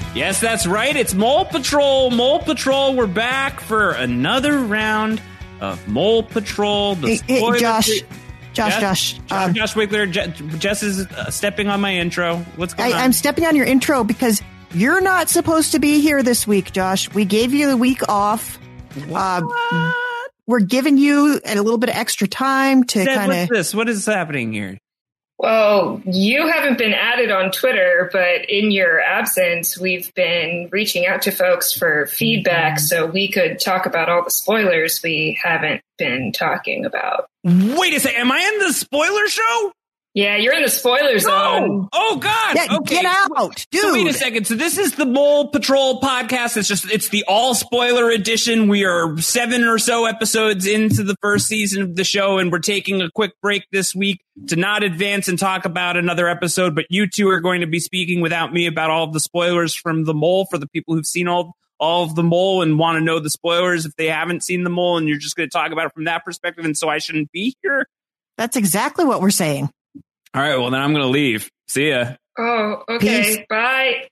Yes, that's right. It's Mole Patrol. Mole Patrol. We're back for another round of Mole Patrol. Hey, Josh, Wiggler. Jess is stepping on my intro. What's going on? I'm stepping on your intro because you're not supposed to be here this week, Josh. We gave you the week off. We're giving you a little bit of extra time to kind of... What's this? What is happening here? Well, you haven't been added on Twitter, but in your absence, we've been reaching out to folks for feedback so we could talk about all the spoilers we haven't been talking about. Wait a second. Am I in the spoiler show? Yeah, you're in the spoiler zone. Oh, God. Yeah, okay. Get out, dude. So wait a second. So this is the Mole Patrol podcast. It's the all spoiler edition. We are 7 or so episodes into the first season of the show, and we're taking a quick break this week to not advance and talk about another episode. But you two are going to be speaking without me about all of the spoilers from The Mole for the people who've seen all of The Mole and want to know the spoilers if they haven't seen The Mole, and you're just going to talk about it from that perspective. And so I shouldn't be here. That's exactly what we're saying. All right, well, then I'm going to leave. See ya. Oh, okay. Peace. Bye.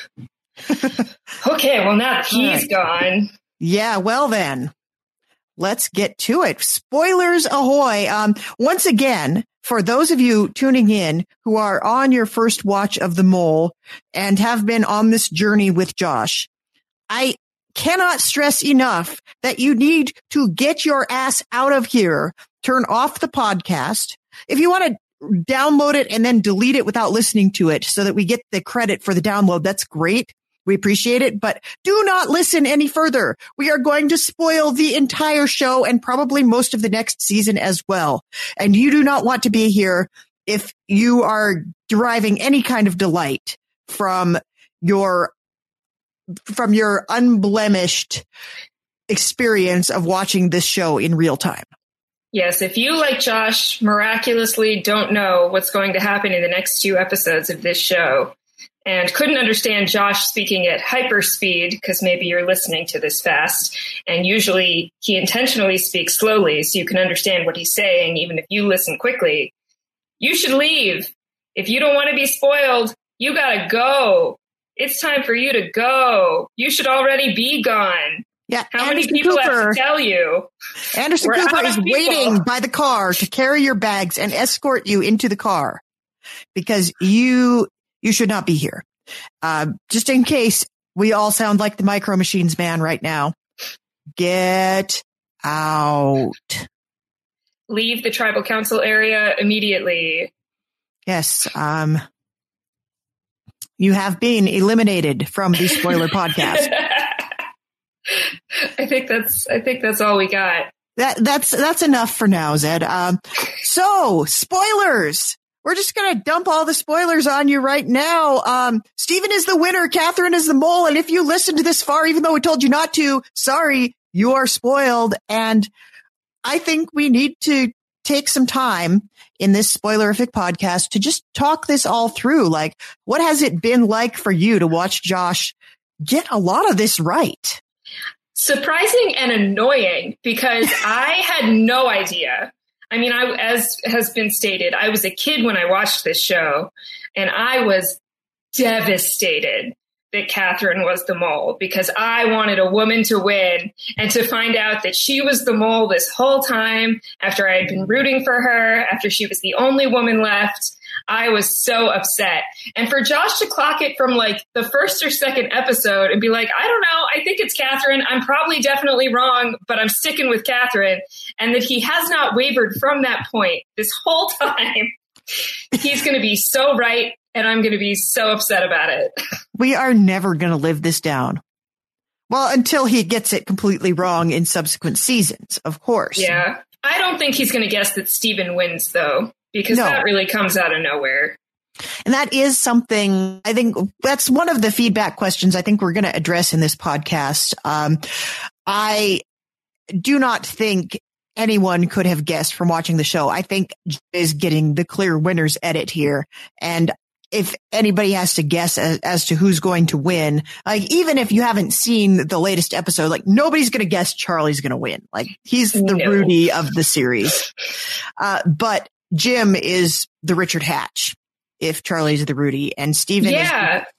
Okay, well, now he's gone. Yeah, well then, let's get to it. Spoilers ahoy. Once again, for those of you tuning in who are on your first watch of The Mole and have been on this journey with Josh, I cannot stress enough that you need to get your ass out of here, turn off the podcast. If you want to download it and then delete it without listening to it so that we get the credit for the download, that's great. We appreciate it, but do not listen any further. We are going to spoil the entire show and probably most of the next season as well. And you do not want to be here if you are deriving any kind of delight from your unblemished experience of watching this show in real time. Yes, if you, like Josh, miraculously don't know what's going to happen in the next 2 episodes of this show and couldn't understand Josh speaking at hyperspeed, because maybe you're listening to this fast, and usually he intentionally speaks slowly so you can understand what he's saying, even if you listen quickly, you should leave. If you don't want to be spoiled, you gotta go. It's time for you to go. You should already be gone. Yeah, How many people have to tell you? Anderson Cooper is waiting by the car to carry your bags and escort you into the car because you should not be here. Just in case we all sound like the Micro Machines man right now, get out. Leave the tribal council area immediately. Yes, you have been eliminated from the spoiler podcast. I think that's all we got. That's enough for now, Zed. So spoilers. We're just going to dump all the spoilers on you right now. Steven is the winner. Catherine is the mole. And if you listened this far, even though we told you not to, sorry, you are spoiled. And I think we need to take some time in this spoilerific podcast to just talk this all through. Like, what has it been like for you to watch Josh get a lot of this right? Surprising and annoying, because I had no idea. I mean, as has been stated, I was a kid when I watched this show, and I was devastated that Catherine was the mole, because I wanted a woman to win, and to find out that she was the mole this whole time after I had been rooting for her, after she was the only woman left. I was so upset. And for Josh to clock it from like the first or second episode and be like, I don't know, I think it's Catherine. I'm probably definitely wrong, but I'm sticking with Catherine. And that he has not wavered from that point this whole time. He's going to be so right, and I'm going to be so upset about it. We are never going to live this down. Well, until he gets it completely wrong in subsequent seasons, of course. Yeah. I don't think he's going to guess that Steven wins, though. Because that really comes out of nowhere. And that is something, I think that's one of the feedback questions I think we're going to address in this podcast. I do not think anyone could have guessed from watching the show. I think is getting the clear winners edit here. And if anybody has to guess as to who's going to win, like even if you haven't seen the latest episode, like nobody's going to guess Charlie's going to win. Like he's the Rudy of the series. But Jim is the Richard Hatch if Charlie's the Rudy, and Steven is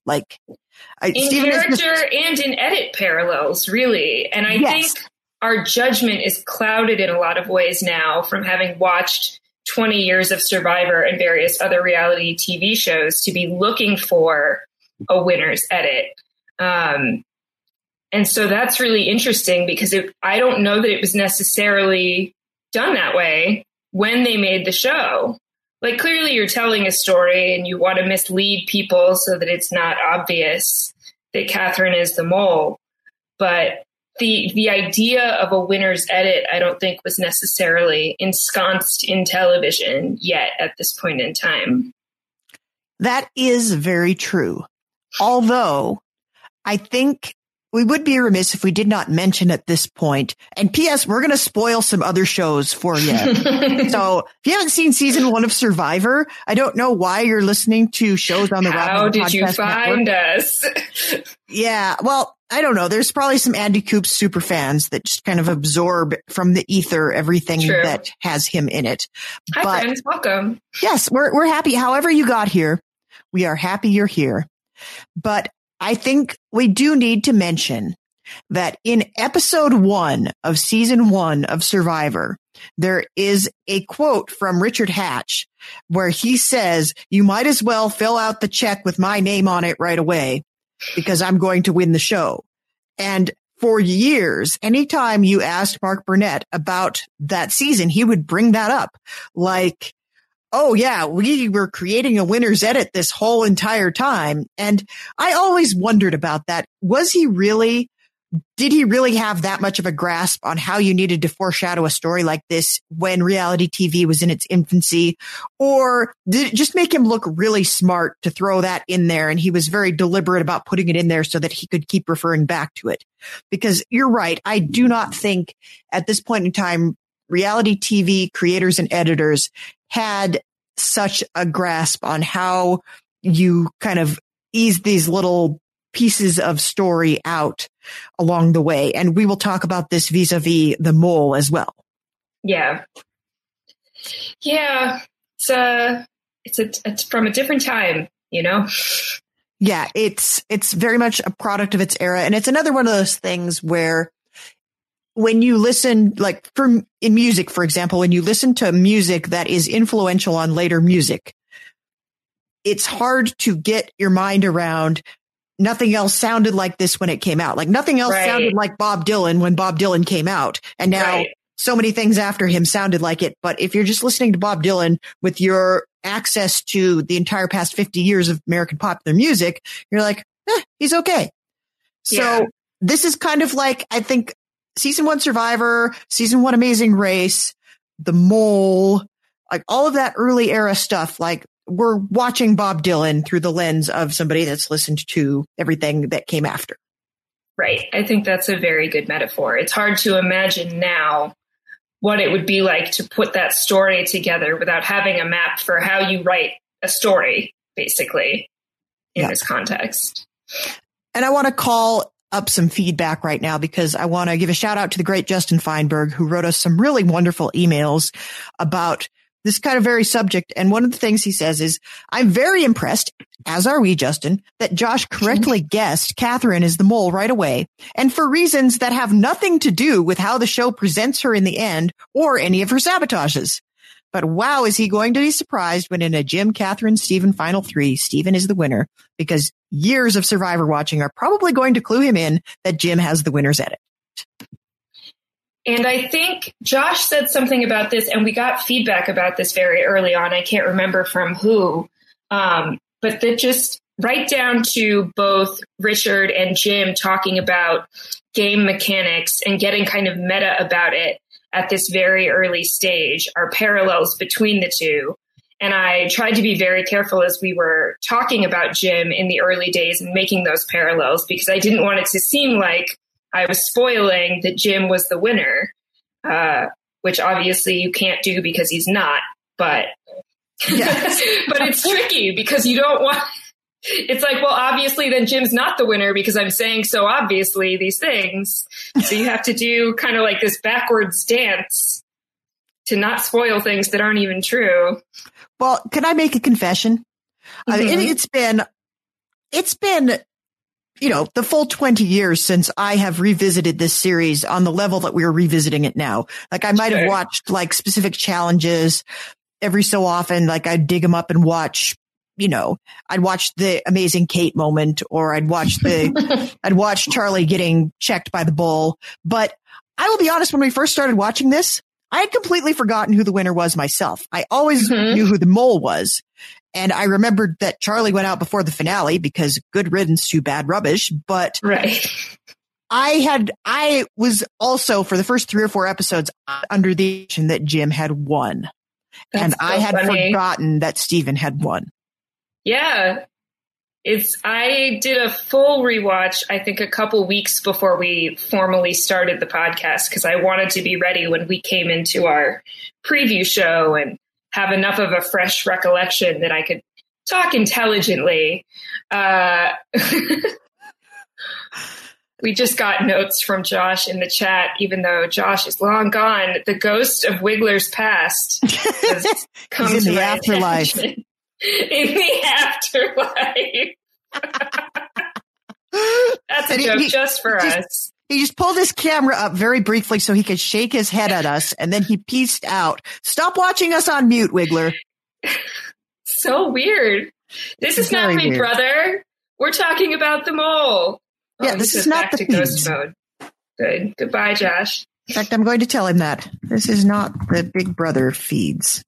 Like in character and in edit parallels, really. And I think our judgment is clouded in a lot of ways now from having watched 20 years of Survivor and various other reality TV shows to be looking for a winner's edit. And so that's really interesting because I don't know that it was necessarily done that way when they made the show. Like, clearly you're telling a story and you want to mislead people so that it's not obvious that Catherine is the mole. But the idea of a winner's edit, I don't think was necessarily ensconced in television yet at this point in time. That is very true. Although I think we would be remiss if we did not mention at this point, and P.S., we're going to spoil some other shows for you. So if you haven't seen season 1 of Survivor, I don't know why you're listening to shows on the How did you find us? Yeah, well, I don't know. There's probably some Andy Coops super fans that just kind of absorb from the ether everything that has him in it. Hi, friends. Welcome. Yes, we're happy. However you got here, we are happy you're here. But I think we do need to mention that in episode 1 of season 1 of Survivor, there is a quote from Richard Hatch where he says, "You might as well fill out the check with my name on it right away because I'm going to win the show." And for years, anytime you asked Mark Burnett about that season, he would bring that up. Like, oh yeah, we were creating a winner's edit this whole entire time. And I always wondered about that. Did he really have that much of a grasp on how you needed to foreshadow a story like this when reality TV was in its infancy? Or did it just make him look really smart to throw that in there? And he was very deliberate about putting it in there so that he could keep referring back to it. Because you're right. I do not think at this point in time, reality TV creators and editors had such a grasp on how you kind of ease these little pieces of story out along the way. And we will talk about this vis-a-vis the mole as well. Yeah. Yeah. It's from a different time, you know? Yeah. It's very much a product of its era. And it's another one of those things where when you listen, like in music, for example, when you listen to music that is influential on later music, it's hard to get your mind around nothing else sounded like this when it came out. Like nothing else sounded like Bob Dylan when Bob Dylan came out. And now so many things after him sounded like it. But if you're just listening to Bob Dylan with your access to the entire past 50 years of American popular music, you're like, he's okay. So this is kind of like, I think, season 1 Survivor, season 1 Amazing Race, The Mole, like all of that early era stuff. Like we're watching Bob Dylan through the lens of somebody that's listened to everything that came after. Right. I think that's a very good metaphor. It's hard to imagine now what it would be like to put that story together without having a map for how you write a story, basically, in this context. And I want to call up some feedback right now because I want to give a shout out to the great Justin Feinberg, who wrote us some really wonderful emails about this kind of very subject. And one of the things he says is, "I'm very impressed, as are we, Justin, that Josh correctly guessed Catherine is the mole right away, and for reasons that have nothing to do with how the show presents her in the end or any of her sabotages. But wow, is he going to be surprised when in a Jim, Catherine, Steven final 3, Steven is the winner, because years of Survivor watching are probably going to clue him in that Jim has the winner's edit." And I think Josh said something about this, and we got feedback about this very early on. I can't remember from who, but that just right down to both Richard and Jim talking about game mechanics and getting kind of meta about it at this very early stage are parallels between the two. And I tried to be very careful as we were talking about Jim in the early days and making those parallels, because I didn't want it to seem like I was spoiling that Jim was the winner, which obviously you can't do because he's not. But but it's tricky because you don't want. It's like, well, obviously then Jim's not the winner because I'm saying so obviously these things. So you have to do kind of like this backwards dance to not spoil things that aren't even true. Well, can I make a confession? Mm-hmm. it's been, the full 20 years since I have revisited this series on the level that we're revisiting it now. Like I might have watched like specific challenges every so often. Like I'd dig them up and watch, I'd watch the Amazing Kate moment, or I'd watch Charlie getting checked by the bull. But I will be honest, when we first started watching this, I had completely forgotten who the winner was myself. I always knew who the mole was. And I remembered that Charlie went out before the finale because good riddance to bad rubbish. But I was also, for the first 3 or 4 episodes, under the impression that Jim had won. And I had forgotten that Steven had won. Yeah. I did a full rewatch, I think a couple weeks before we formally started the podcast, because I wanted to be ready when we came into our preview show and have enough of a fresh recollection that I could talk intelligently. We just got notes from Josh in the chat, even though Josh is long gone. The ghost of Wiggler's past comes in the afterlife. In the afterlife. That's a joke just for us. He just pulled his camera up very briefly so he could shake his head at us, and then he pieced out. Stop watching us on mute, Wiggler. So weird. This is not Big Brother. We're talking about the mole. Yeah, this is not the ghost mode. Good. Goodbye, Josh. In fact, I'm going to tell him that. This is not the Big Brother feeds.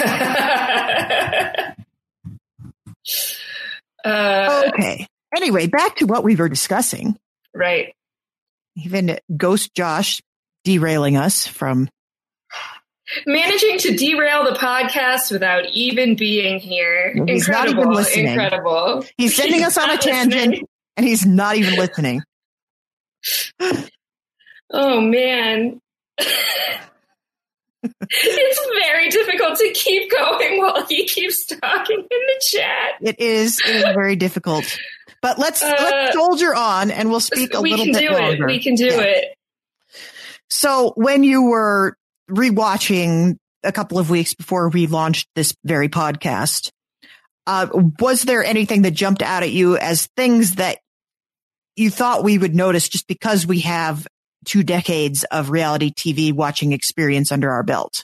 Okay. Anyway, back to what we were discussing. Right. Even Ghost Josh derailing us from managing to derail the podcast without even being here. He's not even listening. Incredible. He's sending us on a tangent and he's not even listening. Oh man. It's very difficult to keep going while he keeps talking in the chat. It is very difficult. But let's soldier on, and we'll speak a little bit longer. We can do it. So when you were rewatching a couple of weeks before we launched this very podcast, was there anything that jumped out at you as things that you thought we would notice just because we have 2 decades of reality TV watching experience under our belt?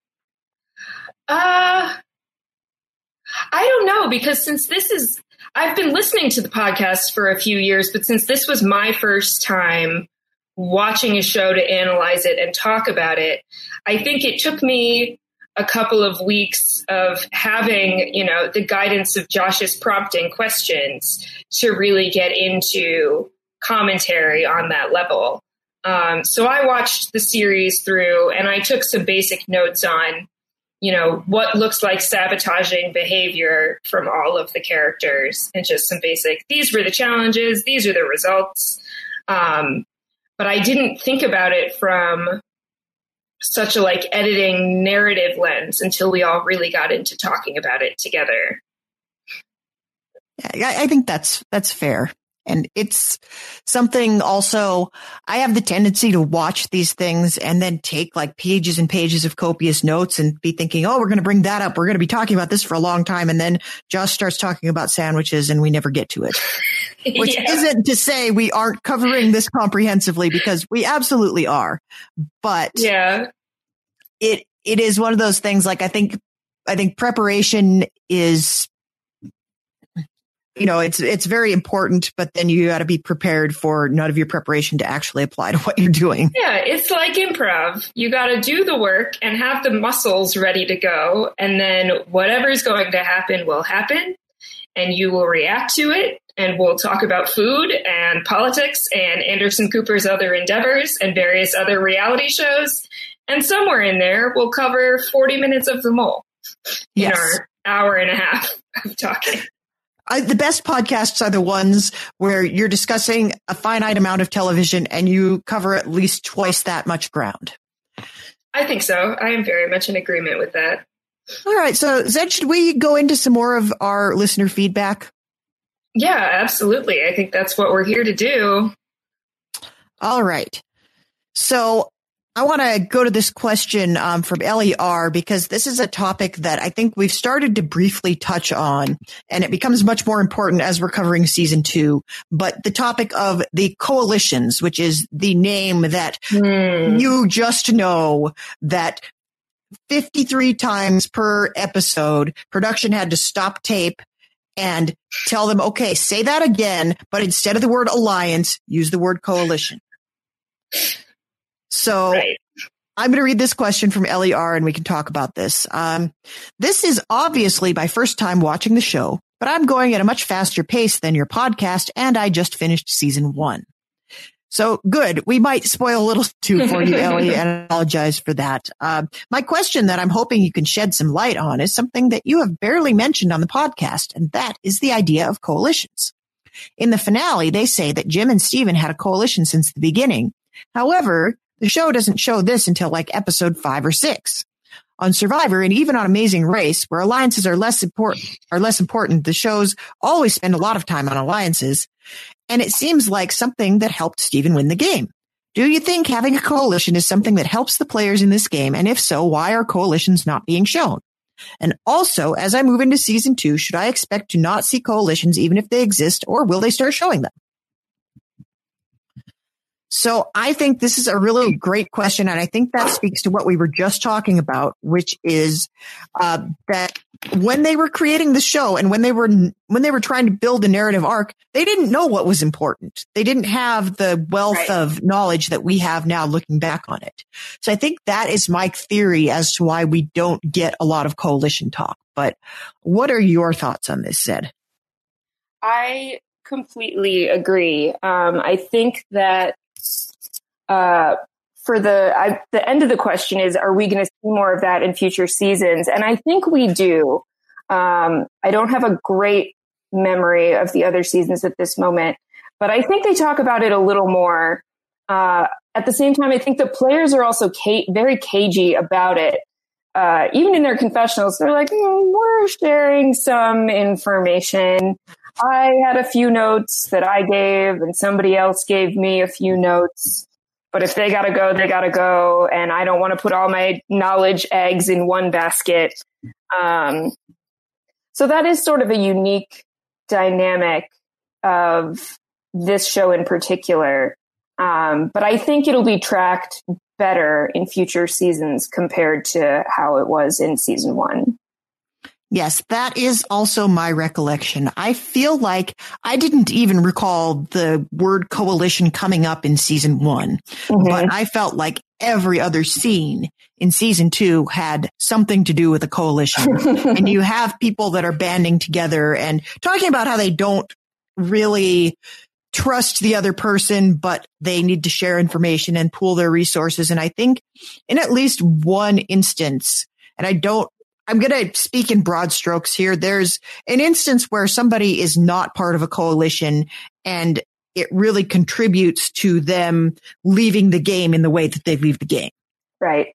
I don't know, because I've been listening to the podcast for a few years, but since this was my first time watching a show to analyze it and talk about it, I think it took me a couple of weeks of having, the guidance of Josh's prompting questions to really get into commentary on that level. So I watched the series through and I took some basic notes on, what looks like sabotaging behavior from all of the characters, and just some basic, these were the challenges, these are the results. But I didn't think about it from such a editing narrative lens until we all really got into talking about it together. Yeah, I think that's fair. And it's something also, I have the tendency to watch these things and then take pages and pages of copious notes and be thinking, oh, we're going to bring that up. We're going to be talking about this for a long time. And then Josh starts talking about sandwiches and we never get to it, which isn't to say we aren't covering this comprehensively, because we absolutely are. But it is one of those things. I think preparation is, it's very important, but then you got to be prepared for none of your preparation to actually apply to what you're doing. Yeah, it's like improv. You got to do the work and have the muscles ready to go. And then whatever's going to happen will happen, and you will react to it. And we'll talk about food and politics and Anderson Cooper's other endeavors and various other reality shows. And somewhere in there, we'll cover 40 minutes of The Mole in our hour and a half of talking. The best podcasts are the ones where you're discussing a finite amount of television and you cover at least twice that much ground. I think so. I am very much in agreement with that. All right. So, Zed, should we go into some more of our listener feedback? Yeah, absolutely. I think that's what we're here to do. All right. So, I want to go to this question from Ellie R, because this is a topic that I think we've started to briefly touch on, and it becomes much more important as we're covering season 2. But the topic of the coalitions, which is the name that you just know that 53 times per episode, production had to stop tape and tell them, okay, say that again, but instead of the word alliance, use the word coalition. So right. I'm going to read this question from Ellie R, and we can talk about this. This is obviously my first time watching the show, but I'm going at a much faster pace than your podcast, and I just finished season 1. So good. We might spoil a little too for you, Ellie, and I apologize for that. My question that I'm hoping you can shed some light on is something that you have barely mentioned on the podcast, and that is the idea of coalitions. In the finale, they say that Jim and Steven had a coalition since the beginning. However, the show doesn't show this until like episode 5 or 6. On Survivor and even on Amazing Race, where alliances are less important, the shows always spend a lot of time on alliances, and it seems like something that helped Steven win the game. Do you think having a coalition is something that helps the players in this game? And if so, why are coalitions not being shown? And also, as I move into season 2, should I expect to not see coalitions even if they exist, or will they start showing them? So I think this is a really great question, and I think that speaks to what we were just talking about, which is that when they were creating the show and when they were trying to build a narrative arc, they didn't know what was important. They didn't have the wealth of knowledge that we have now looking back on it. So I think that is my theory as to why we don't get a lot of coalition talk. But what are your thoughts on this, Zed? I completely agree. I think that for the end of the question is, are we going to see more of that in future seasons? And I think we do. I don't have a great memory of the other seasons at this moment, but I think they talk about it a little more. At the same time, I think the players are also very cagey about it. Even in their confessionals, they're like, we're sharing some information. I had a few notes that I gave and somebody else gave me a few notes. But if they got to go, they got to go. And I don't want to put all my knowledge eggs in one basket. So that is sort of a unique dynamic of this show in particular. But I think it'll be tracked better in future seasons compared to how it was in season 1. Yes, that is also my recollection. I feel like I didn't even recall the word coalition coming up in season 1, but I felt like every other scene in season 2 had something to do with a coalition. And you have people that are banding together and talking about how they don't really trust the other person, but they need to share information and pool their resources. And I think in at least one instance, and I'm going to speak in broad strokes here. There's an instance where somebody is not part of a coalition and it really contributes to them leaving the game in the way that they leave the game. Right.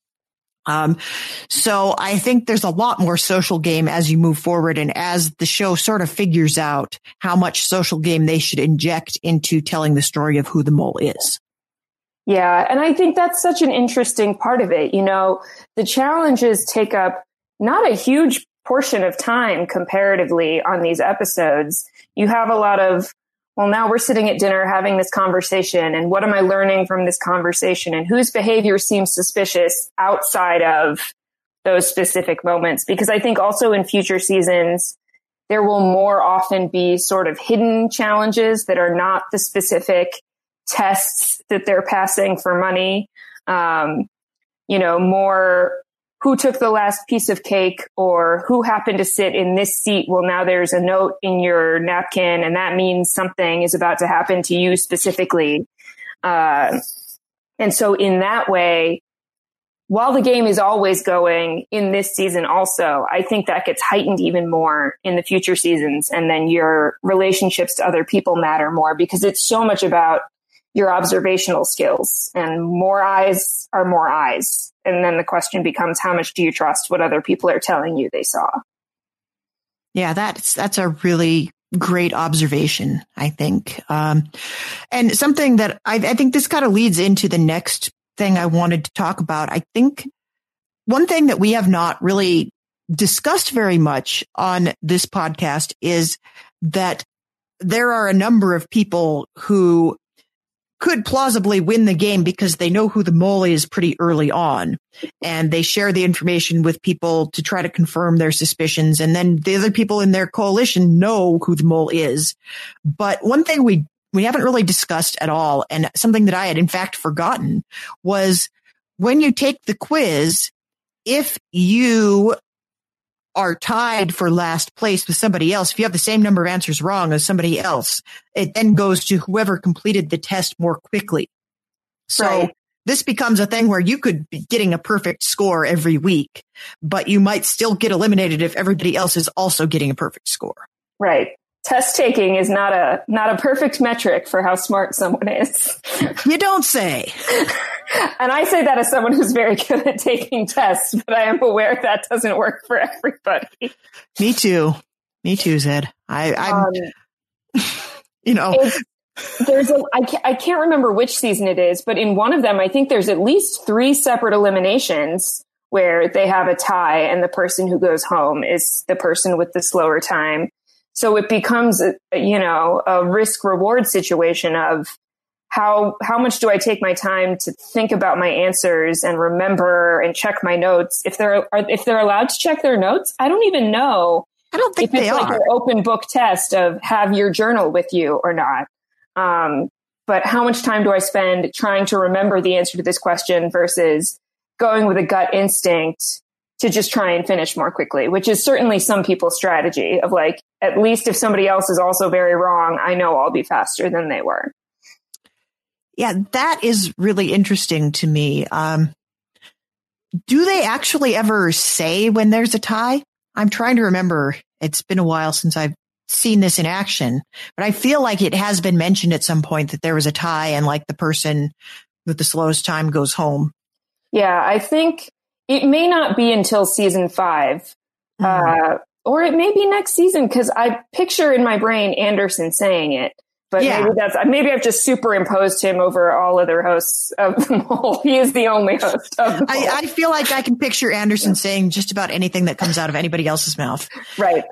So I think there's a lot more social game as you move forward and as the show sort of figures out how much social game they should inject into telling the story of who the mole is. Yeah. And I think that's such an interesting part of it. You know, the challenges take up not a huge portion of time comparatively on these episodes. You have a lot of, well, now we're sitting at dinner having this conversation, and what am I learning from this conversation, and whose behavior seems suspicious outside of those specific moments? Because I think also in future seasons, there will more often be sort of hidden challenges that are not the specific tests that they're passing for money. More who took the last piece of cake or who happened to sit in this seat. Well, now there's a note in your napkin and that means something is about to happen to you specifically. And so in that way, while the game is always going in this season also, I think that gets heightened even more in the future seasons. And then your relationships to other people matter more because it's so much about your observational skills, and more eyes are more eyes. And then the question becomes, how much do you trust what other people are telling you they saw? Yeah, that's a really great observation, I think. And something that I think this kind of leads into the next thing I wanted to talk about. I think one thing that we have not really discussed very much on this podcast is that there are a number of people who could plausibly win the game because they know who the mole is pretty early on, and they share the information with people to try to confirm their suspicions. And then the other people in their coalition know who the mole is. But one thing we haven't really discussed at all, and something that I had in fact forgotten, was when you take the quiz, if you are tied for last place with somebody else, if you have the same number of answers wrong as somebody else, it then goes to whoever completed the test more quickly. So this becomes a thing where you could be getting a perfect score every week, but you might still get eliminated if everybody else is also getting a perfect score. Right. Test taking is not a perfect metric for how smart someone is. You don't say. And I say that as someone who's very good at taking tests, but I am aware that doesn't work for everybody. Me too, Zed. I'm you know, I can't remember which season it is, but in one of them, I think there's at least 3 separate eliminations where they have a tie and the person who goes home is the person with the slower time. So it becomes, a risk reward situation of how much do I take my time to think about my answers and remember and check my notes? If they're allowed to check their notes, I don't even know. I don't think they are. Like an open book test of have your journal with you or not. But how much time do I spend trying to remember the answer to this question versus going with a gut instinct to just try and finish more quickly, which is certainly some people's strategy of like, at least if somebody else is also very wrong, I know I'll be faster than they were. Yeah, that is really interesting to me. Do they actually ever say when there's a tie? I'm trying to remember. It's been a while since I've seen this in action, but I feel like it has been mentioned at some point that there was a tie and like the person with the slowest time goes home. Yeah, I think it may not be until season 5, or it may be next season because I picture in my brain Anderson saying it. But maybe I've just superimposed him over all other hosts of The Mole. He is the only host of The Mole. I feel like I can picture Anderson saying just about anything that comes out of anybody else's mouth. Right.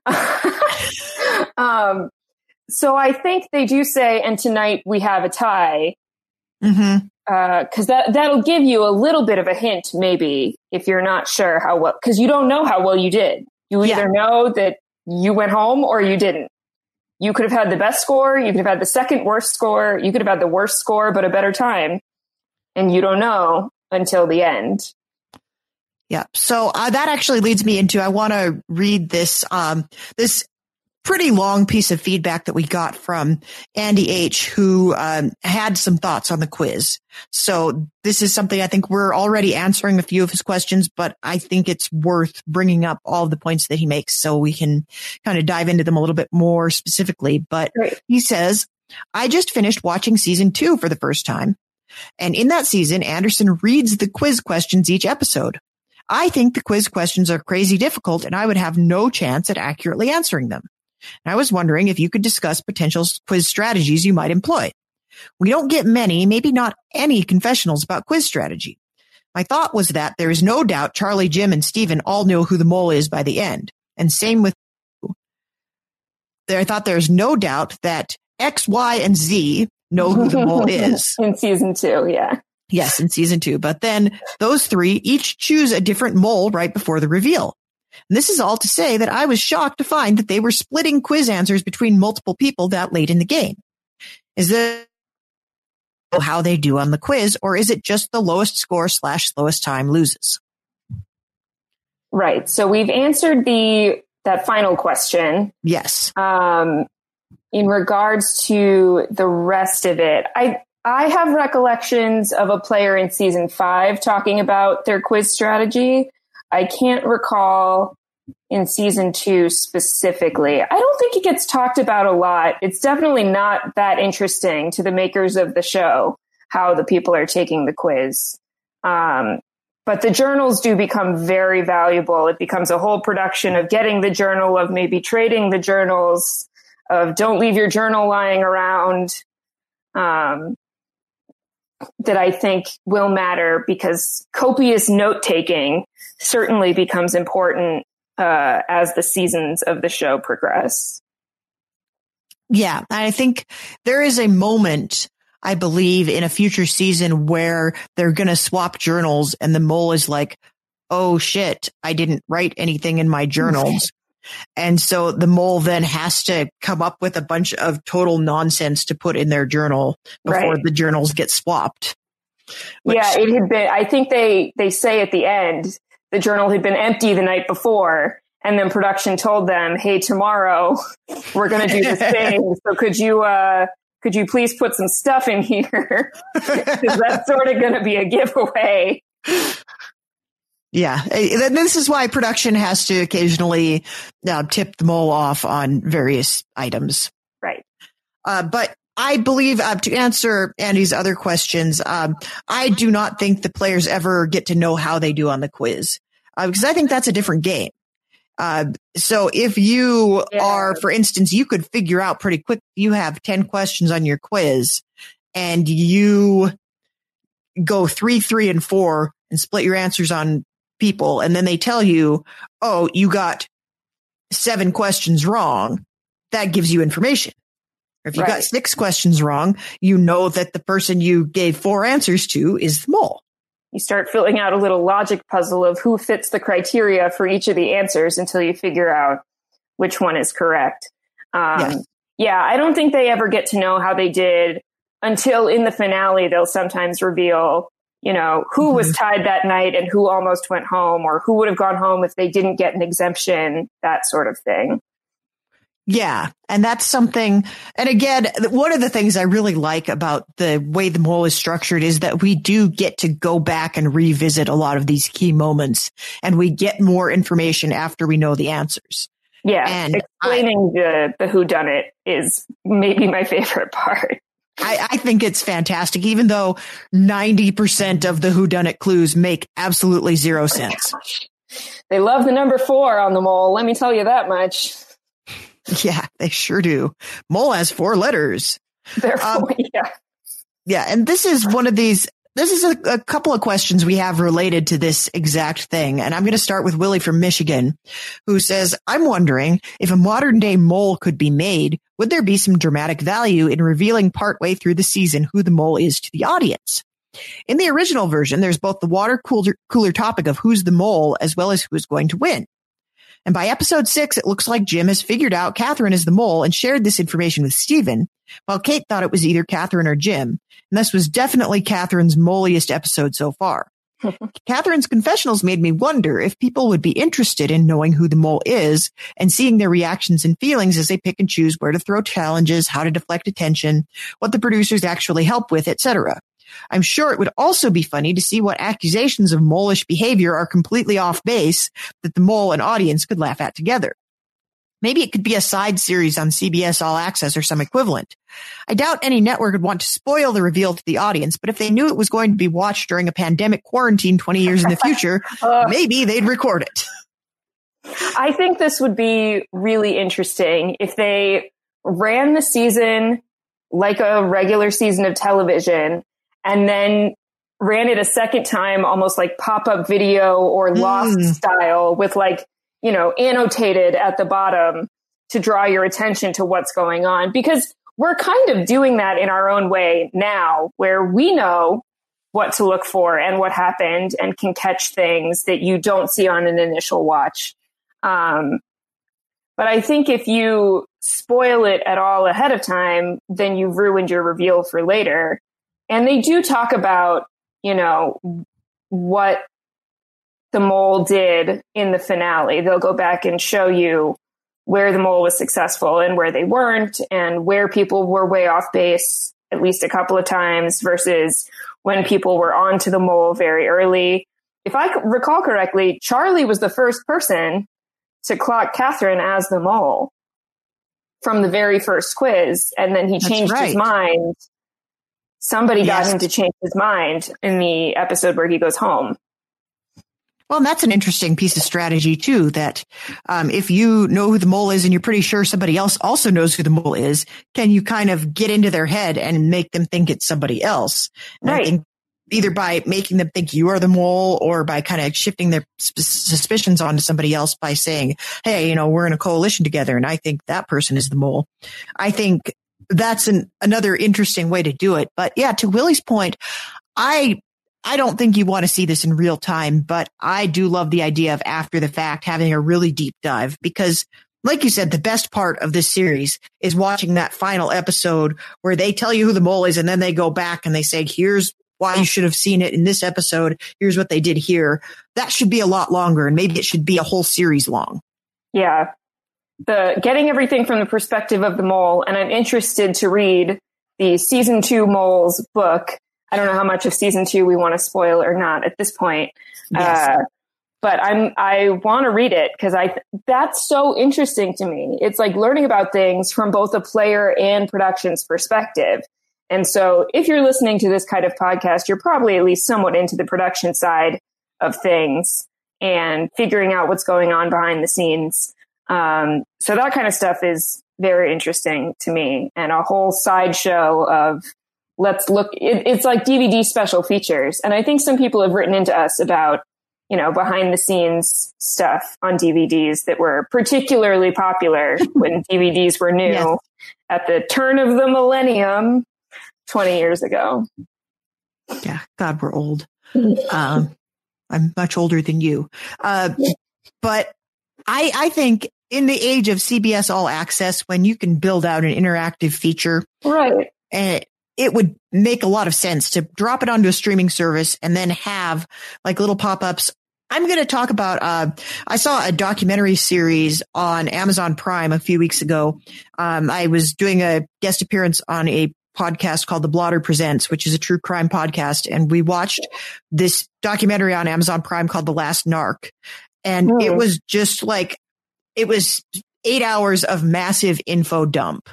So I think they do say, and tonight we have a tie. Mm-hmm. Because that'll give you a little bit of a hint, maybe, if you're not sure how well, because you don't know how well you did. You either know that you went home or you didn't. You could have had the best score. You could have had the second worst score. You could have had the worst score, but a better time. And you don't know until the end. Yeah. So that actually leads me into, I want to read this, this pretty long piece of feedback that we got from Andy H., who had some thoughts on the quiz. So this is something I think we're already answering a few of his questions, but I think it's worth bringing up all of the points that he makes so we can kind of dive into them a little bit more specifically. But he says, I just finished watching season 2 for the first time. And in that season, Anderson reads the quiz questions each episode. I think the quiz questions are crazy difficult and I would have no chance at accurately answering them. And I was wondering if you could discuss potential quiz strategies you might employ. We don't get many, maybe not any confessionals about quiz strategy. My thought was that there is no doubt Charlie, Jim, and Steven all know who the mole is by the end. And same with I thought there's no doubt that X, Y, and Z know who the mole is. In season 2, yeah. Yes, in season 2. But then those 3 each choose a different mole right before the reveal. And this is all to say that I was shocked to find that they were splitting quiz answers between multiple people that late in the game. Is that how they do on the quiz, or is it just the lowest score / slowest time loses? Right. So we've answered that final question. Yes. In regards to the rest of it, I have recollections of a player in season 5 talking about their quiz strategy. I can't recall in season 2 specifically. I don't think it gets talked about a lot. It's definitely not that interesting to the makers of the show, how the people are taking the quiz. But the journals do become very valuable. It becomes a whole production of getting the journal, of maybe trading the journals, of don't leave your journal lying around. that I think will matter, because copious note-taking certainly becomes important as the seasons of the show progress. Yeah, I think there is a moment, I believe, in a future season where they're going to swap journals and the mole is like, oh shit, I didn't write anything in my journals. And so the mole then has to come up with a bunch of total nonsense to put in their journal before the journals get swapped. Yeah, it had been, I think they say at the end, the journal had been empty the night before, and then production told them, hey, tomorrow we're going to do this thing. So could you please put some stuff in here? Because that's sort of going to be a giveaway. Yeah, this is why production has to occasionally tip the mole off on various items. Right. But I believe, to answer Andy's other questions, I do not think the players ever get to know how they do on the quiz, because I think that's a different game. So if you are, for instance, you could figure out pretty quick, you have 10 questions on your quiz and you go 3, 3, and 4 and split your answers on people. And then they tell you, oh, you got 7 questions wrong. That gives you information. Or if you got 6 questions wrong, you know that the person you gave 4 answers to is the mole. You start filling out a little logic puzzle of who fits the criteria for each of the answers until you figure out which one is correct. Yeah, I don't think they ever get to know how they did until in the finale. They'll sometimes reveal, who was tied that night and who almost went home, or who would have gone home if they didn't get an exemption, that sort of thing. Yeah. And that's something. And again, one of the things I really like about the way the mole is structured is that we do get to go back and revisit a lot of these key moments, and we get more information after we know the answers. Yeah. And explaining the whodunit is maybe my favorite part. I think it's fantastic, even though 90% of the whodunit clues make absolutely zero sense. They love the number 4 on the mole. Let me tell you that much. Yeah, they sure do. Mole has 4 letters. Therefore, Yeah, and this is one of these. This is a couple of questions we have related to this exact thing. And I'm going to start with Willie from Michigan, who says, I'm wondering if a modern day mole could be made, would there be some dramatic value in revealing partway through the season who the mole is to the audience? In the original version, there's both the water cooler topic of who's the mole as well as who is going to win. And by episode 6, it looks like Jim has figured out Catherine is the mole and shared this information with Steven, while Kate thought it was either Catherine or Jim. And this was definitely Catherine's moliest episode so far. Catherine's confessionals made me wonder if people would be interested in knowing who the mole is and seeing their reactions and feelings as they pick and choose where to throw challenges, how to deflect attention, what the producers actually help with, etc. I'm sure it would also be funny to see what accusations of mole-ish behavior are completely off base that the mole and audience could laugh at together. Maybe it could be a side series on CBS All Access or some equivalent. I doubt any network would want to spoil the reveal to the audience, but if they knew it was going to be watched during a pandemic quarantine 20 years in the future, maybe they'd record it. I think this would be really interesting if they ran the season like a regular season of television and then ran it a second time, almost like pop-up video or Lost style with annotated at the bottom to draw your attention to what's going on. Because we're kind of doing that in our own way now, where we know what to look for and what happened and can catch things that you don't see on an initial watch. But I think if you spoil it at all ahead of time, then you've ruined your reveal for later. And they do talk about, what the mole did in the finale. They'll go back and show you where the mole was successful and where they weren't, and where people were way off base at least a couple of times versus when people were onto the mole very early. If I recall correctly, Charlie was the first person to clock Catherine as the mole from the very first quiz, and then he changed his mind. Somebody got him to change his mind in the episode where he goes home. Well, and that's an interesting piece of strategy too, that if you know who the mole is and you're pretty sure somebody else also knows who the mole is, can you kind of get into their head and make them think it's somebody else? And right. I think either by making them think you are the mole or by kind of shifting their suspicions onto somebody else by saying, hey, you know, we're in a coalition together and I think that person is the mole. I think that's another interesting way to do it. But yeah, to Willie's point, I don't think you want to see this in real time, but I do love the idea of after the fact having a really deep dive because like you said, the best part of this series is watching that final episode where they tell you who the mole is and then they go back and they say, here's why you should have seen it in this episode. Here's what they did here. That should be a lot longer and maybe it should be a whole series long. Yeah. The getting everything from the perspective of the mole. And I'm interested to read the season 2 Moles book. I don't know how much of season 2 we want to spoil or not at this point. Yes. But I want to read it because that's so interesting to me. It's like learning about things from both a player and production's perspective. And so if you're listening to this kind of podcast, you're probably at least somewhat into the production side of things and figuring out what's going on behind the scenes. So that kind of stuff is very interesting to me, and a whole sideshow of let's look. It's like DVD special features. And I think some people have written into us about, you know, behind the scenes stuff on DVDs that were particularly popular when DVDs were new yes. at the turn of the millennium 20 years ago. Yeah. God, we're old. I'm much older than you. But I think in the age of CBS All Access, when you can build out an interactive feature, right, it would make a lot of sense to drop it onto a streaming service and then have like little pop-ups. I'm going to talk about, I saw a documentary series on Amazon Prime a few weeks ago. I was doing a guest appearance on a podcast called The Blotter Presents, which is a true crime podcast. And we watched this documentary on Amazon Prime called The Last Narc. And it was just like, it was 8 hours of massive info dump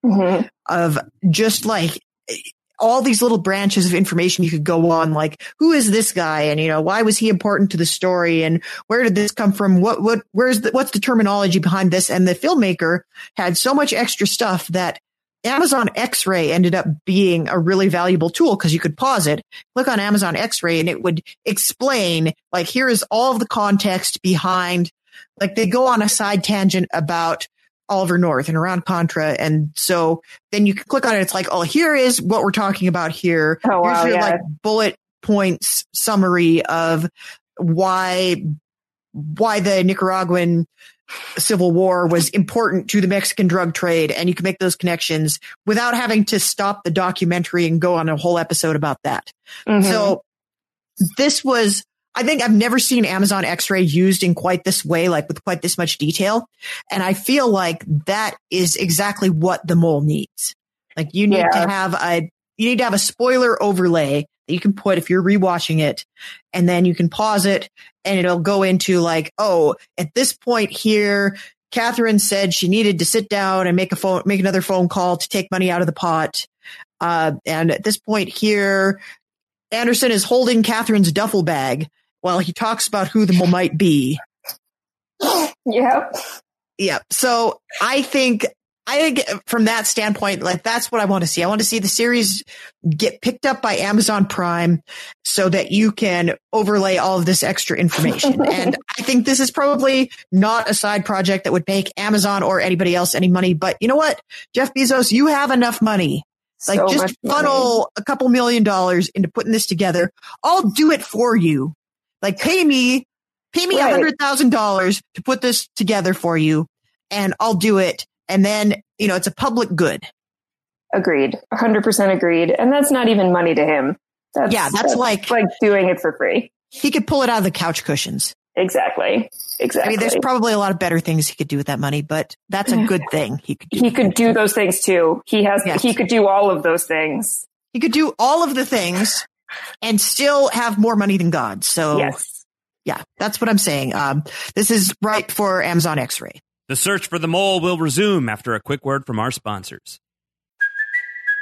of just like all these little branches of information you could go on, like who is this guy? And, you know, why was he important to the story? And where did this come from? What's the terminology behind this? And the filmmaker had so much extra stuff that Amazon X-Ray ended up being a really valuable tool because you could pause it, click on Amazon X-Ray, and it would explain, like, here is all of the context behind, like, they go on a side tangent about Oliver North and Iran-Contra. And so then you can click on it. It's like, oh, here is what we're talking about here. Oh, wow, here's your like bullet points summary of why the Nicaraguan Civil War was important to the Mexican drug trade. And you can make those connections without having to stop the documentary and go on a whole episode about that. So this was, I think I've never seen Amazon X-Ray used in quite this way, like with quite this much detail. And I feel like that is exactly what the mole needs. Like you need to have a spoiler overlay that you can put if you're rewatching it, and then you can pause it and it'll go into like, oh, at this point here, Catherine said she needed to sit down and make another phone call to take money out of the pot. And at this point here, Anderson is holding Catherine's duffel bag while he talks about who the mole might be. Yeah. So I think from that standpoint, like that's what I want to see. I want to see the series get picked up by Amazon Prime so that you can overlay all of this extra information. And I think this is probably not a side project that would make Amazon or anybody else any money. But you know what, Jeff Bezos, you have enough money. Like so just funnel a couple $1 million into putting this together. I'll do it for you. Like pay me $100,000 to put this together for you, and I'll do it. And then, you know, it's a public good. Agreed. 100% agreed. And that's not even money to him. That's like doing it for free. He could pull it out of the couch cushions. Exactly. I mean, there's probably a lot of better things he could do with that money, but that's a good thing. He could do those things too. He could do all of those things. He could do all of the things and still have more money than God. So yeah, that's what I'm saying. This is right for Amazon X-Ray. The search for the mole will resume after a quick word from our sponsors.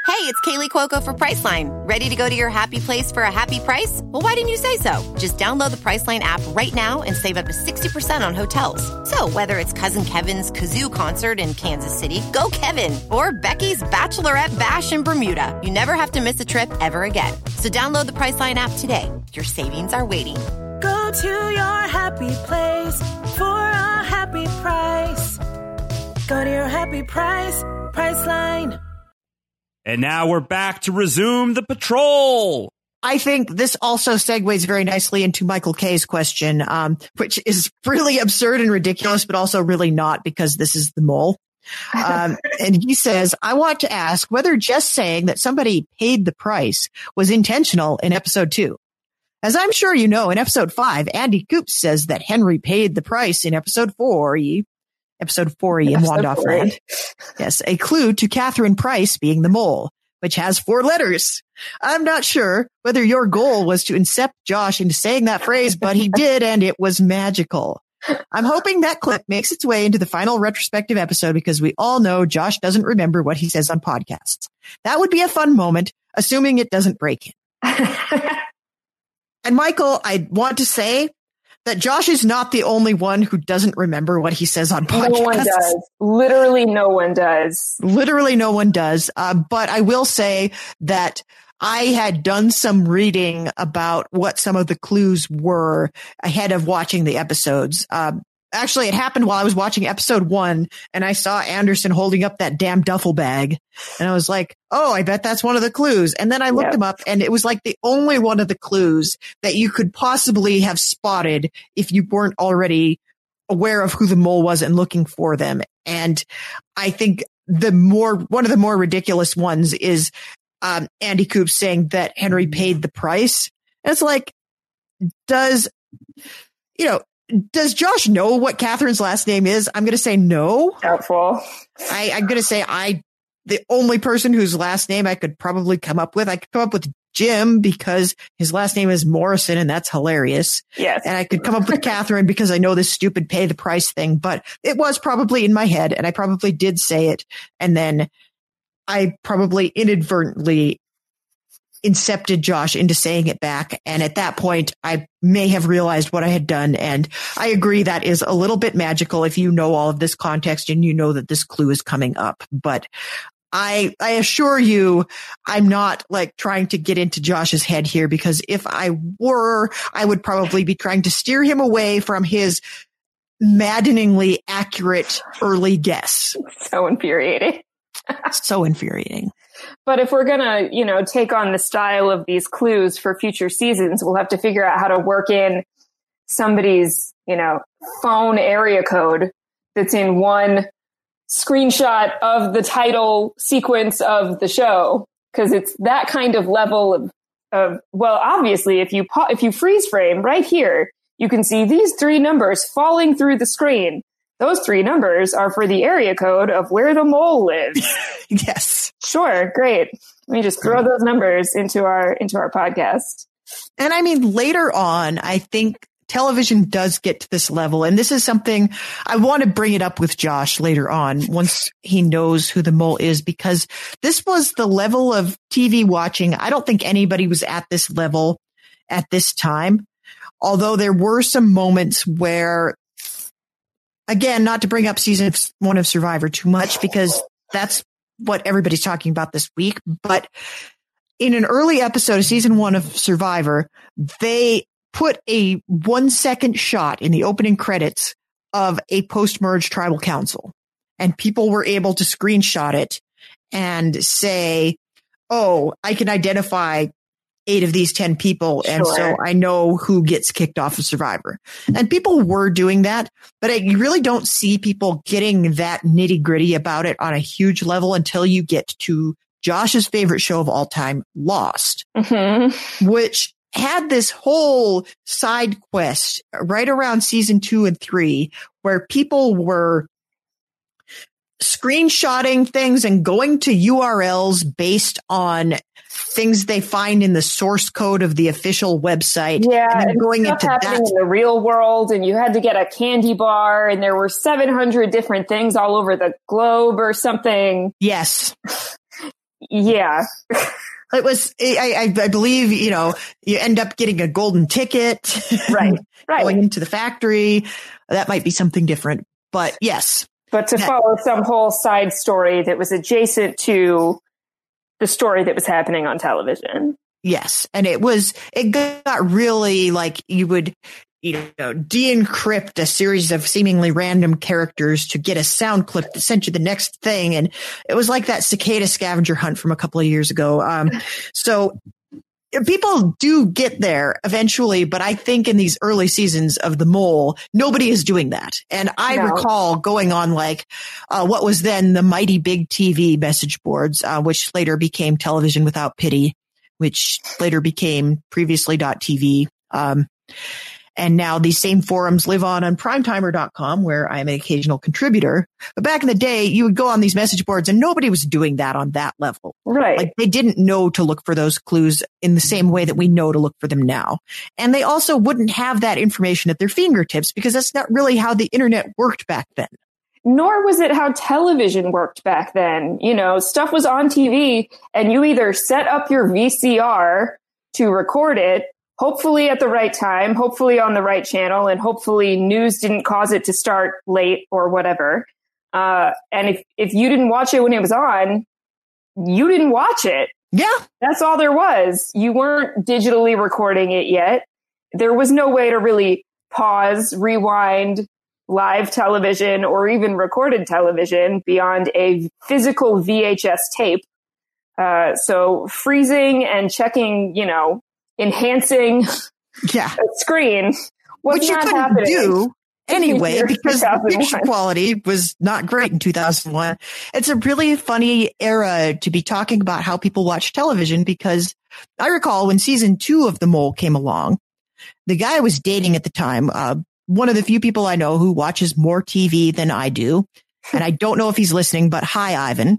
Hey, it's Kaylee Cuoco for Priceline. Ready to go to your happy place for a happy price? Well, why didn't you say so? Just download the Priceline app right now and save up to 60% on hotels. So whether it's Cousin Kevin's Kazoo Concert in Kansas City, go Kevin, or Becky's Bachelorette Bash in Bermuda, you never have to miss a trip ever again. So download the Priceline app today. Your savings are waiting. Go to your happy place for a happy price. Go to your happy price, Priceline. And now we're back to resume the patrol. I think this also segues very nicely into Michael K's question, which is really absurd and ridiculous, but also really not because this is the mole. And he says, I want to ask whether just saying that somebody paid the price was intentional in episode 2. As I'm sure you know, in episode 5, Andy Coops says that Henry paid the price in episode 4. Episode 4 in Wandoff Land. Yes, a clue to Catherine Price being the mole, which has 4 letters. I'm not sure whether your goal was to incept Josh into saying that phrase, but he did, and it was magical. I'm hoping that clip makes its way into the final retrospective episode because we all know Josh doesn't remember what he says on podcasts. That would be a fun moment, assuming it doesn't break him. And Michael, I want to say that Josh is not the only one who doesn't remember what he says on podcasts. No one does. Literally no one does. Literally no one does. But I will say that I had done some reading about what some of the clues were ahead of watching the episodes. Actually, it happened while I was watching episode 1 and I saw Anderson holding up that damn duffel bag. And I was like, oh, I bet that's one of the clues. And then I looked him up and it was like the only one of the clues that you could possibly have spotted if you weren't already aware of who the mole was and looking for them. And I think one of the more ridiculous ones is Andy Coops saying that Henry paid the price. And it's like, does Josh know what Catherine's last name is? I'm going to say no. Doubtful. I'm going to say the only person whose last name I could probably come up with Jim because his last name is Morrison and that's hilarious. Yes. And I could come up with Catherine because I know this stupid pay the price thing, but it was probably in my head and I probably did say it. And then I probably inadvertently incepted Josh into saying it back. And at that point, I may have realized what I had done. And I agree that is a little bit magical if you know all of this context and you know that this clue is coming up. But I assure you, I'm not like trying to get into Josh's head here because if I were, I would probably be trying to steer him away from his maddeningly accurate early guess. So infuriating. So infuriating. But if we're going to, take on the style of these clues for future seasons, we'll have to figure out how to work in somebody's, phone area code that's in one screenshot of the title sequence of the show. Cause it's that kind of level of well, obviously if you freeze frame right here, you can see these 3 numbers falling through the screen. Those 3 numbers are for the area code of where the mole lives. Yes. Sure. Great. Let me just throw those numbers into our podcast. And I mean, later on, I think television does get to this level. And this is something I want to bring it up with Josh later on once he knows who the mole is, because this was the level of TV watching. I don't think anybody was at this level at this time. Although there were some moments where, again, not to bring up season 1 of Survivor too much because that's what everybody's talking about this week. But in an early episode of season 1 of Survivor, they put a 1-second shot in the opening credits of a post-merge tribal council. And people were able to screenshot it and say, oh, I can identify 8 of these 10 people. And so I know who gets kicked off of Survivor. And people were doing that, but you really don't see people getting that nitty gritty about it on a huge level until you get to Josh's favorite show of all time, Lost, which had this whole side quest right around season 2 and 3 where people were screenshotting things and going to URLs based on things they find in the source code of the official website. Yeah, and going into happening that in the real world, and you had to get a candy bar, and there were 700 different things all over the globe or something. Yes. Yeah. It was, I believe, you end up getting a golden ticket. Right. Going into the factory. That might be something different, but yes. But to follow some whole side story that was adjacent to the story that was happening on television. Yes. And it got really like you would, de-encrypt a series of seemingly random characters to get a sound clip that sent you the next thing. And it was like that cicada scavenger hunt from a couple of years ago. So people do get there eventually, but I think in these early seasons of The Mole, nobody is doing that. And I recall going on what was then the Mighty Big TV message boards, which later became Television Without Pity, which later became previously.tv. And now these same forums live on primetimer.com, where I'm an occasional contributor. But back in the day, you would go on these message boards and nobody was doing that on that level. Right. Like they didn't know to look for those clues in the same way that we know to look for them now. And they also wouldn't have that information at their fingertips because that's not really how the internet worked back then. Nor was it how television worked back then. Stuff was on TV and you either set up your VCR to record it, hopefully at the right time, hopefully on the right channel, and hopefully news didn't cause it to start late or whatever. And if you didn't watch it when it was on, you didn't watch it. Yeah. That's all there was. You weren't digitally recording it yet. There was no way to really pause, rewind live television or even recorded television beyond a physical VHS tape. So freezing and checking, enhancing a screen was which not you couldn't happening. Do anyway because the 2001. picture quality was not great in 2001. It's a really funny era to be talking about how people watch television because I recall when season 2 of The Mole came along, the guy I was dating at the time, one of the few people I know who watches more TV than I do, and I don't know if he's listening, but hi, Ivan.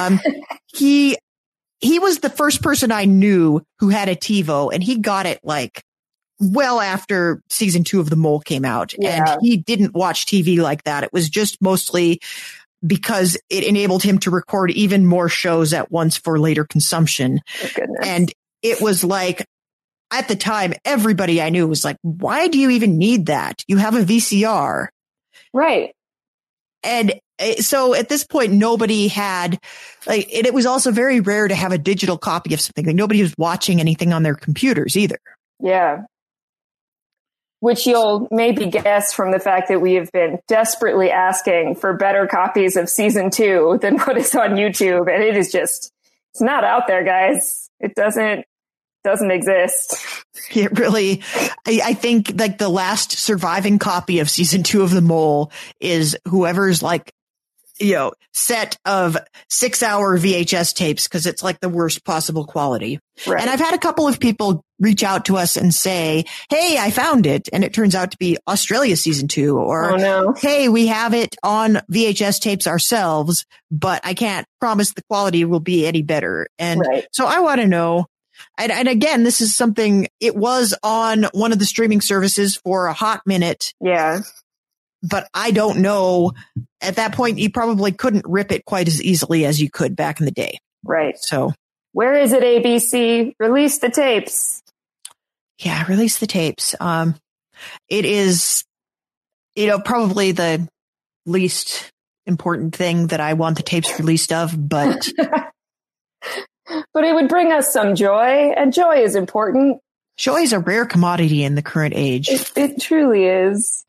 He was the first person I knew who had a TiVo, and he got it well after season 2 of The Mole came out. Yeah. And he didn't watch TV like that. It was just mostly because it enabled him to record even more shows at once for later consumption. Oh, goodness. And it was at the time, everybody I knew was like, why do you even need that? You have a VCR. Right. And so at this point, nobody had and it was also very rare to have a digital copy of something. Nobody was watching anything on their computers either. Yeah. Which you'll maybe guess from the fact that we have been desperately asking for better copies of season 2 than what is on YouTube. And it is it's not out there, guys. It doesn't exist. It really, I think the last surviving copy of season 2 of The Mole is whoever's set of 6-hour VHS tapes because it's the worst possible quality. Right. And I've had a couple of people reach out to us and say, hey, I found it. And it turns out to be Australia season 2 or, oh, no. Hey, we have it on VHS tapes ourselves, but I can't promise the quality will be any better. And so I want to know. And again, this is something, it was on one of the streaming services for a hot minute. Yeah. But I don't know. At that point, you probably couldn't rip it quite as easily as you could back in the day. Right. So where is it, ABC? Release the tapes. Yeah, release the tapes. It is, probably the least important thing that I want the tapes released of, but but it would bring us some joy, and joy is important. Joy is a rare commodity in the current age. It truly is.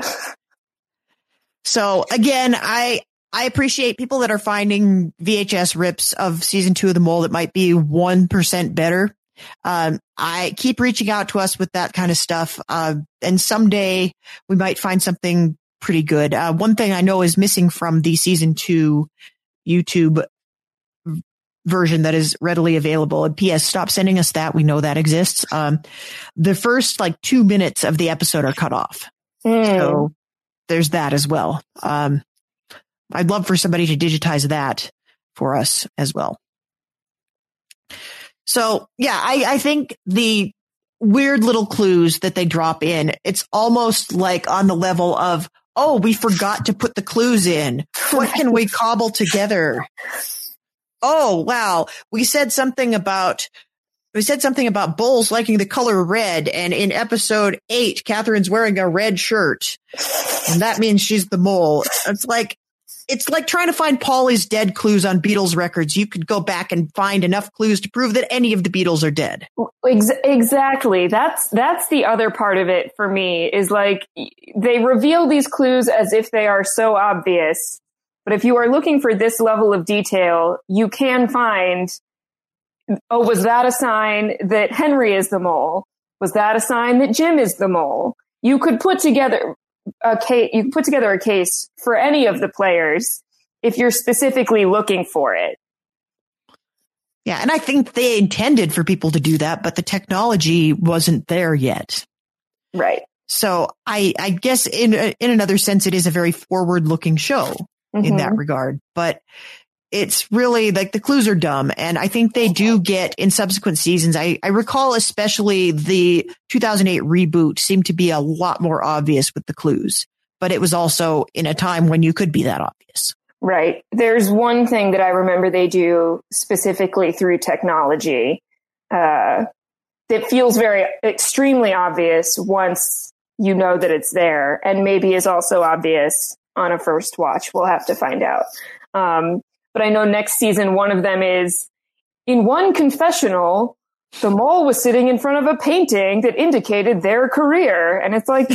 So again, I appreciate people that are finding VHS rips of season 2 of The Mole that might be 1% better. I keep reaching out to us with that kind of stuff. And someday we might find something pretty good. One thing I know is missing from the season 2 YouTube version that is readily available. And P.S. Stop sending us that. We know that exists. The first 2 minutes of the episode are cut off. So there's that as well. I'd love for somebody to digitize that for us as well. So yeah, I think the weird little clues that they drop in, it's almost on the level of, oh, we forgot to put the clues in. What can we cobble together? Oh, wow. We said something about Bowles liking the color red. And in episode 8, Catherine's wearing a red shirt. And that means she's the mole. It's like trying to find Paulie's dead clues on Beatles records. You could go back and find enough clues to prove that any of the Beatles are dead. Exactly. That's the other part of it for me, is like they reveal these clues as if they are so obvious. But if you are looking for this level of detail, you can find, oh, was that a sign that Henry is the mole? Was that a sign that Jim is the mole? You could put together a case for any of the players if you're specifically looking for it. Yeah, and I think they intended for people to do that, but the technology wasn't there yet. Right. So I guess in another sense, it is a very forward-looking show in that regard. But it's really like the clues are dumb. And I think they do get in subsequent seasons. I recall especially the 2008 reboot seemed to be a lot more obvious with the clues, but it was also in a time when you could be that obvious. Right. There's one thing that I remember they do specifically through technology that feels very extremely obvious once you know that it's there, and maybe is also obvious on a first watch. We'll have to find out. But I know next season, one of them is, in one confessional, the mole was sitting in front of a painting that indicated their career. And it's like,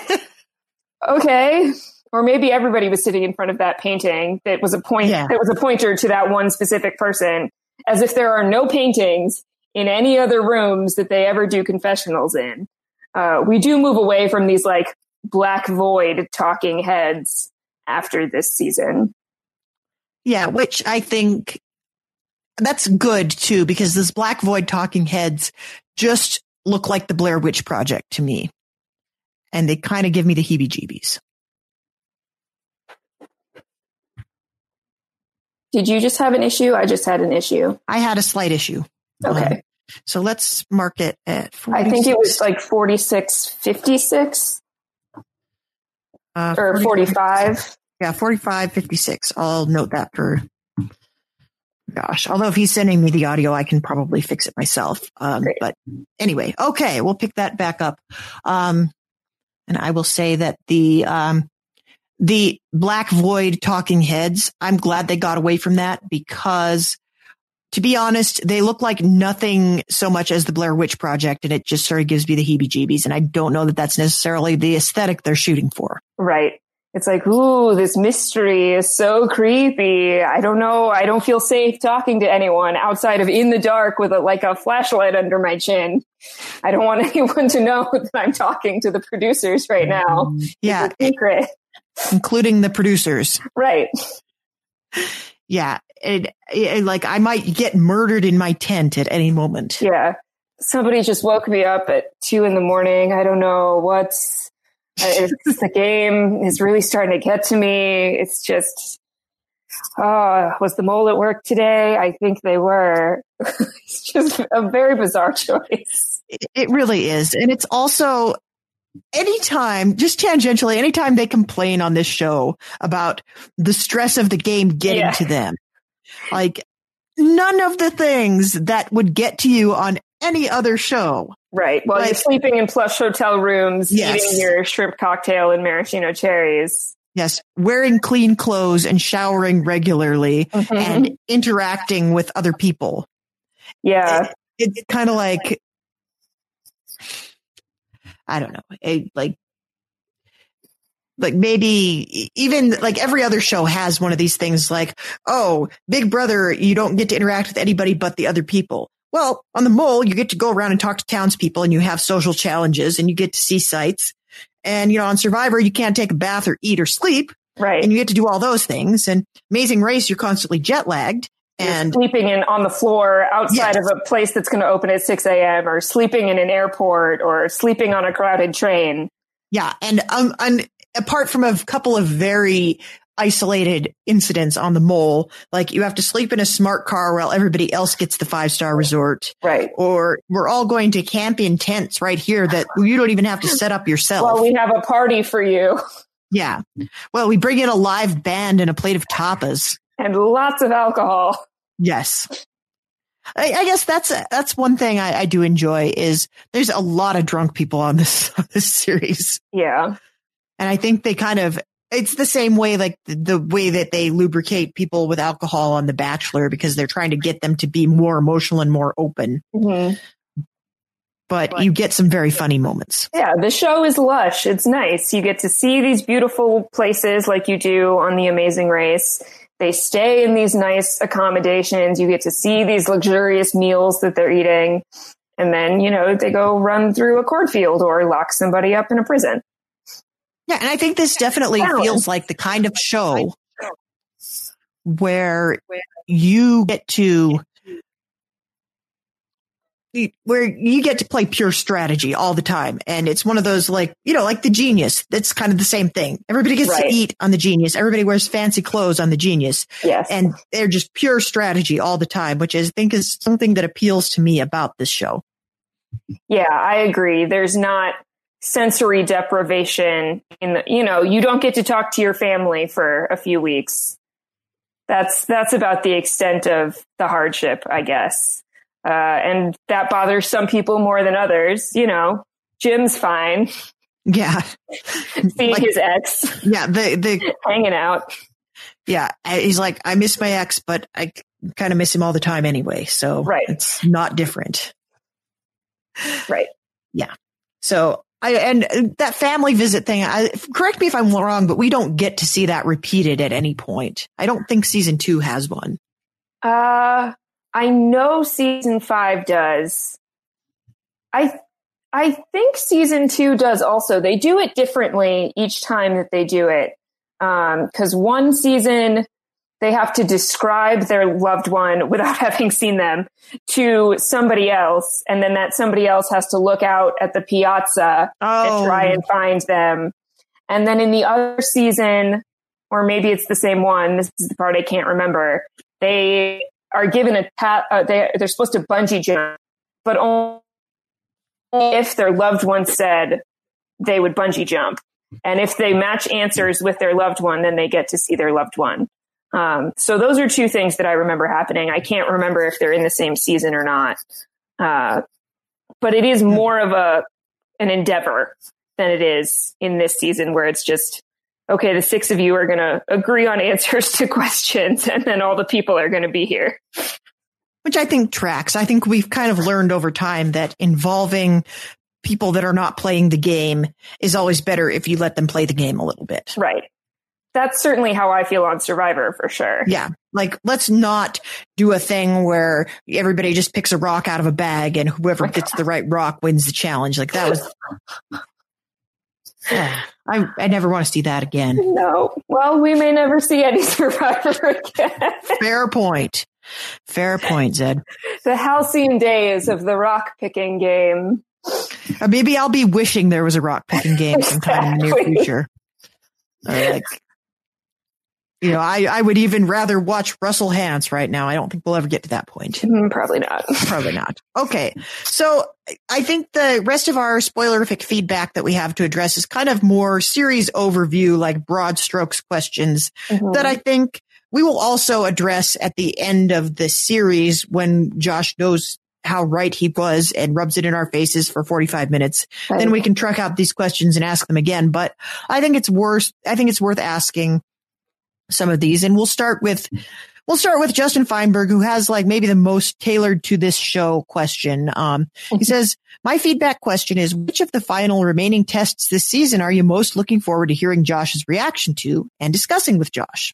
okay. Or maybe everybody was sitting in front of that painting that was that was a pointer to that one specific person, as if there are no paintings in any other rooms that they ever do confessionals in. We do move away from these like black void talking heads after this season. Yeah, which I think that's good too, because this black void talking heads just look like the Blair Witch Project to me. And they kind of give me the heebie-jeebies. Did you just have an issue? I just had an issue. I had a slight issue. Okay. So let's mark it at 46. I think it was like 4656 or 45. Yeah, 4556. I'll note that for, gosh, although if he's sending me the audio, I can probably fix it myself. But anyway, okay, we'll pick that back up. And I will say that the black void talking heads, I'm glad they got away from that, because to be honest, they look like nothing so much as the Blair Witch Project, and it just sort of gives me the heebie-jeebies. And I don't know that that's necessarily the aesthetic they're shooting for. Right. It's like, ooh, this mystery is so creepy. I don't know. I don't feel safe talking to anyone outside of in the dark with a flashlight under my chin. I don't want anyone to know that I'm talking to the producers right now. Yeah. It's a secret. Including the producers. Right. Yeah. Like I might get murdered in my tent at any moment. Yeah. Somebody just woke me up at 2 a.m. I don't know what's, the game is really starting to get to me. It's just, was the mole at work today? I think they were. It's just a very bizarre choice. It really is. And it's also anytime they complain on this show about the stress of the game getting to them, like none of the things that would get to you on any other show. Right. Well, you're sleeping in plush hotel rooms, eating your shrimp cocktail and maraschino cherries. Yes. Wearing clean clothes and showering regularly and interacting with other people. Yeah. It's kind of like, I don't know, like maybe even like every other show has one of these things like, oh, Big Brother, you don't get to interact with anybody but the other people. Well, on the Mole, you get to go around and talk to townspeople, and you have social challenges, and you get to see sights. And, on Survivor, you can't take a bath or eat or sleep. Right. And you get to do all those things. And Amazing Race, you're constantly jet lagged. And you're sleeping on the floor outside of a place that's going to open at 6 a.m. or sleeping in an airport or sleeping on a crowded train. Yeah. And apart from a couple of very isolated incidents on the Mole, like you have to sleep in a smart car while everybody else gets the 5-star resort. Right. Or we're all going to camp in tents right here that you don't even have to set up yourself. Well, we have a party for you. Yeah. Well, we bring in a live band and a plate of tapas. And lots of alcohol. Yes. I guess that's one thing I do enjoy is there's a lot of drunk people on this series. Yeah. And I think they it's the same way, like the way that they lubricate people with alcohol on The Bachelor, because they're trying to get them to be more emotional and more open. Mm-hmm. But you get some very funny moments. Yeah, the show is lush. It's nice. You get to see these beautiful places like you do on The Amazing Race. They stay in these nice accommodations. You get to see these luxurious meals that they're eating. And then, they go run through a cornfield or lock somebody up in a prison. Yeah, and I think this definitely feels like the kind of show where you get to play pure strategy all the time. And it's one of those like The Genius. That's kind of the same thing. Everybody gets to eat on The Genius. Everybody wears fancy clothes on The Genius. Yes. And they're just pure strategy all the time, which I think is something that appeals to me about this show. Yeah, I agree. There's not sensory deprivation you don't get to talk to your family for a few weeks. That's about the extent of the hardship, I guess. And that bothers some people more than others. Jim's fine. Yeah. Seeing his ex. Yeah. The hanging out. Yeah. He's like, I miss my ex, but I kind of miss him all the time anyway. So it's not different. Right. Yeah. So and that family visit thing, correct me if I'm wrong, but we don't get to see that repeated at any point. I don't think season 2 has one. I know season 5 does. I think season 2 does also. They do it differently each time that they do it. 'Cause one season they have to describe their loved one without having seen them to somebody else. And then that somebody else has to look out at the piazza and try and find them. And then in the other season, or maybe it's the same one, this is the part I can't remember, they are given they're supposed to bungee jump, but only if their loved one said they would bungee jump. And if they match answers with their loved one, then they get to see their loved one. So those are two things that I remember happening. I can't remember if they're in the same season or not. But it is more of an endeavor than it is in this season, where it's just, okay, the 6 of you are going to agree on answers to questions, and then all the people are going to be here. Which I think tracks. I think we've kind of learned over time that involving people that are not playing the game is always better if you let them play the game a little bit. Right. That's certainly how I feel on Survivor, for sure. Yeah. Like, let's not do a thing where everybody just picks a rock out of a bag and whoever gets the right rock wins the challenge. Like, that was... I never want to see that again. No. Well, we may never see any Survivor again. Fair point. Fair point, Zed. The halcyon days of the rock picking game. Maybe I'll be wishing there was a rock picking game sometime in the near future. I would even rather watch Russell Hantz right now. I don't think we'll ever get to that point. Probably not. Probably not. Okay. So I think the rest of our spoilerific feedback that we have to address is kind of more series overview, like broad strokes questions that I think we will also address at the end of the series when Josh knows how right he was and rubs it in our faces for 45 minutes. Then we can truck out these questions and ask them again. But I think it's worth asking some of these. And we'll start with Justin Feinberg, who has like maybe the most tailored to this show question. He says, my feedback question is, which of the final remaining tests this season are you most looking forward to hearing Josh's reaction to and discussing with Josh?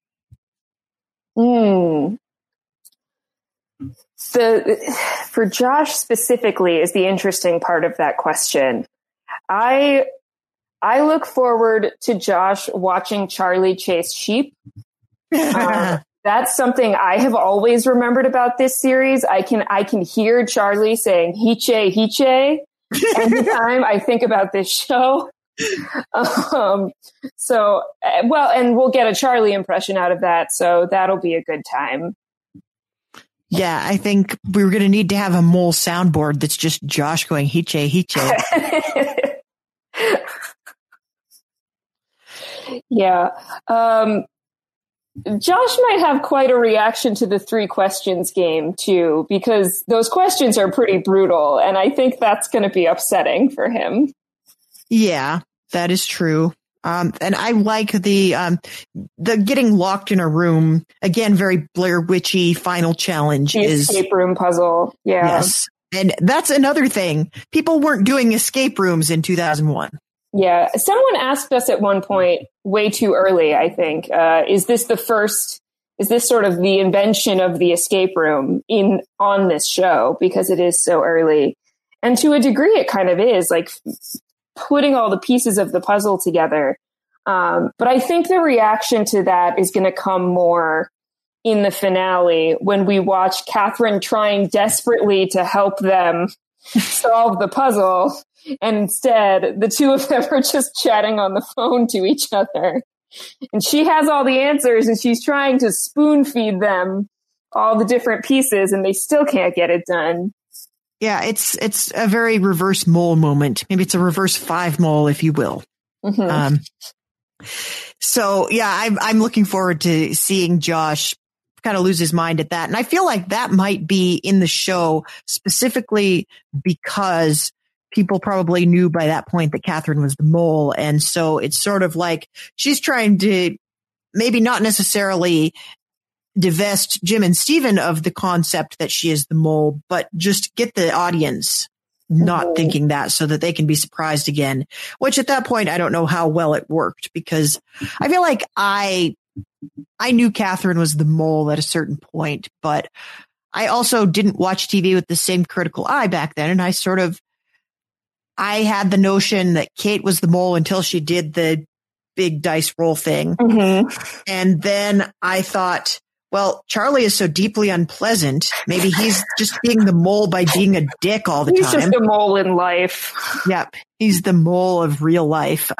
For Josh specifically is the interesting part of that question. I look forward to Josh watching Charlie chase sheep. That's something I have always remembered about this series. I can hear Charlie saying "hiche, hiche" anytime I think about this show. And we'll get a Charlie impression out of that, so that'll be a good time. Yeah, I think we're going to need to have a mole soundboard that's just Josh going "hiche, hiche." Yeah. Josh might have quite a reaction to the 3 questions game too, because those questions are pretty brutal, and I think that's going to be upsetting for him. Yeah, that is true. And I like the getting locked in a room, again, very Blair Witchy final challenge. The escape room puzzle. Yeah. Yes. And that's another thing. People weren't doing escape rooms in 2001. Yeah. Someone asked us at one point, way too early, I think, is this sort of the invention of the escape room on this show, because it is so early? And to a degree, it kind of is, like putting all the pieces of the puzzle together. But I think the reaction to that is going to come more in the finale, when we watch Catherine trying desperately to help them solve the puzzle. And instead, the two of them are just chatting on the phone to each other. And she has all the answers, and she's trying to spoon feed them all the different pieces, and they still can't get it done. Yeah, it's a very reverse mole moment. Maybe it's a reverse 5 mole, if you will. Mm-hmm. So yeah, I'm looking forward to seeing Josh kind of lose his mind at that. And I feel like that might be in the show specifically because people probably knew by that point that Catherine was the mole. And so it's sort of like she's trying to maybe not necessarily divest Jim and Steven of the concept that she is the mole, but just get the audience not thinking that, so that they can be surprised again, which at that point, I don't know how well it worked, because I feel like I knew Catherine was the mole at a certain point, but I also didn't watch TV with the same critical eye back then. And I had the notion that Kate was the mole until she did the big dice roll thing. Mm-hmm. And then I thought, well, Charlie is so deeply unpleasant. Maybe he's just being the mole by being a dick all the time. He's just a mole in life. Yep. He's the mole of real life.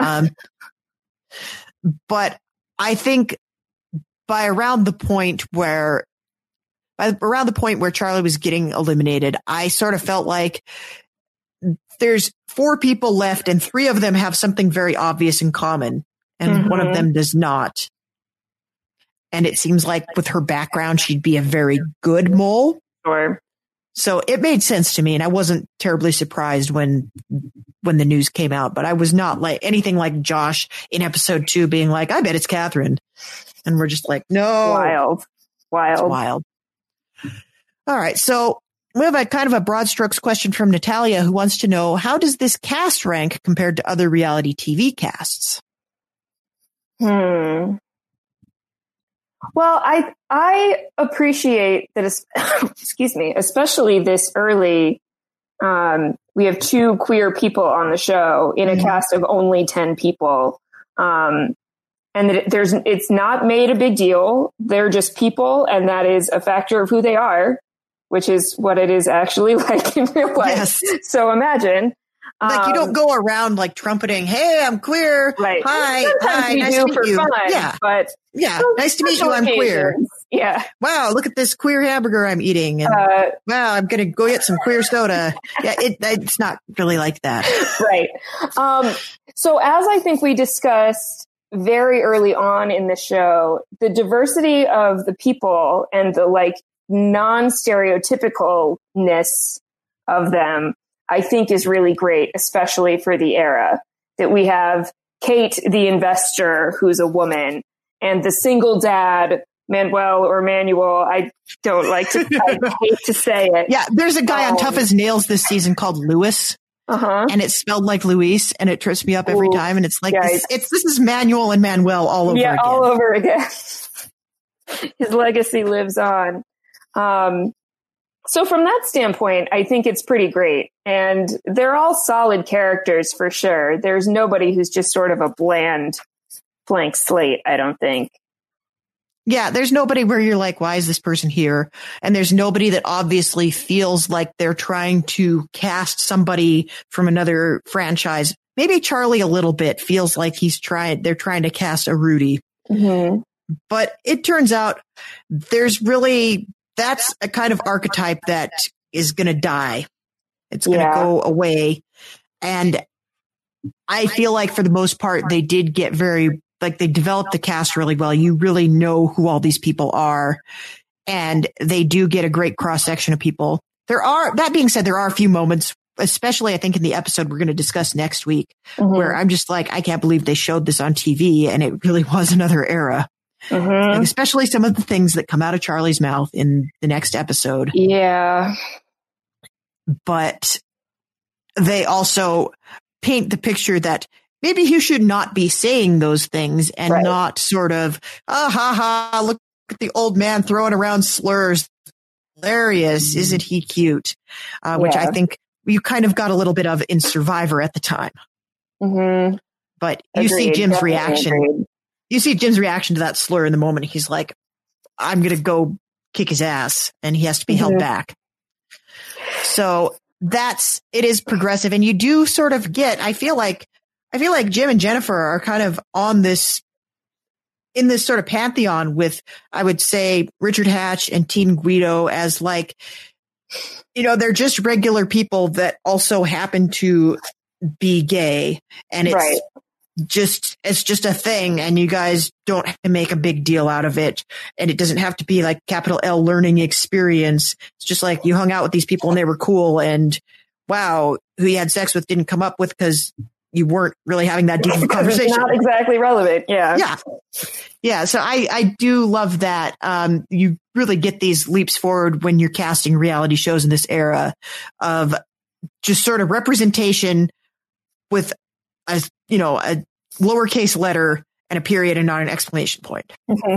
But I think by around the point where Charlie was getting eliminated, I sort of felt like there's 4 people left and 3 of them have something very obvious in common, and one of them does not. And it seems like with her background, she'd be a very good mole. Sure. So it made sense to me, and I wasn't terribly surprised when the news came out, but I was not like anything like Josh in episode 2 being like, I bet it's Catherine. And we're just like, no. Wild. It's wild. All right. So we have a kind of a broad strokes question from Natalia, who wants to know, how does this cast rank compared to other reality TV casts? Well, I appreciate that, excuse me, especially this early, we have 2 queer people on the show in a cast of only 10 people. And that it's not made a big deal. They're just people, and that is a factor of who they are, which is what it is actually like in real life. Yes. So imagine. Like, you don't go around like trumpeting, hey, I'm queer. Right. Hi, nice to meet you. Fun, yeah. But nice to meet you. I'm queer. Yeah. Wow, look at this queer hamburger I'm eating. And wow, I'm going to go get some queer soda. Yeah, it's not really like that. Right. So as I think we discussed very early on in the show, the diversity of the people and the like non-stereotypicalness of them, I think is really great, especially for the era that we have Kate, the investor, who's a woman, and the single dad, Manuel. I don't like to, I hate to say it. Yeah. There's a guy on Tough as Nails this season called Louis. And it's spelled like Luis, and it trips me up every time. And it's like, this is Manuel and Manuel all over again. Yeah, all over again. His legacy lives on. So from that standpoint, I think it's pretty great. And they're all solid characters for sure. There's nobody who's just sort of a blank slate, I don't think. Yeah, there's nobody where you're like, why is this person here? And there's nobody that obviously feels like they're trying to cast somebody from another franchise. Maybe Charlie a little bit feels like they're trying to cast a Rudy. Mm-hmm. But it turns out that's a kind of archetype that is going to die. It's going to go away. And I feel like for the most part, they did get very like they develop the cast really well. You really know who all these people are, and they do get a great cross section of people. That being said, there are a few moments, especially I think in the episode we're going to discuss next week, where I'm just like, I can't believe they showed this on TV, and it really was another era. Like especially some of the things that come out of Charlie's mouth in the next episode. Yeah. But they also paint the picture that maybe you should not be saying those things and not sort of, look at the old man throwing around slurs. Hilarious. Isn't he cute? Which I think you kind of got a little bit of in Survivor at the time. But you see Jim's reaction. You see Jim's reaction to that slur in the moment. He's like, I'm going to go kick his ass, and he has to be held back. So it is progressive. And you do sort of get, I feel like Jim and Jennifer are kind of in this sort of pantheon with, I would say, Richard Hatch and Team Guido as like, they're just regular people that also happen to be gay, and it's just a thing, and you guys don't have to make a big deal out of it, and it doesn't have to be like capital L learning experience. It's just like you hung out with these people and they were cool, and wow, who you had sex with didn't come up with because you weren't really having that deep of a conversation. It's not exactly relevant. Yeah. So I do love that. You really get these leaps forward when you're casting reality shows in this era of just sort of representation with a lowercase letter and a period and not an exclamation point.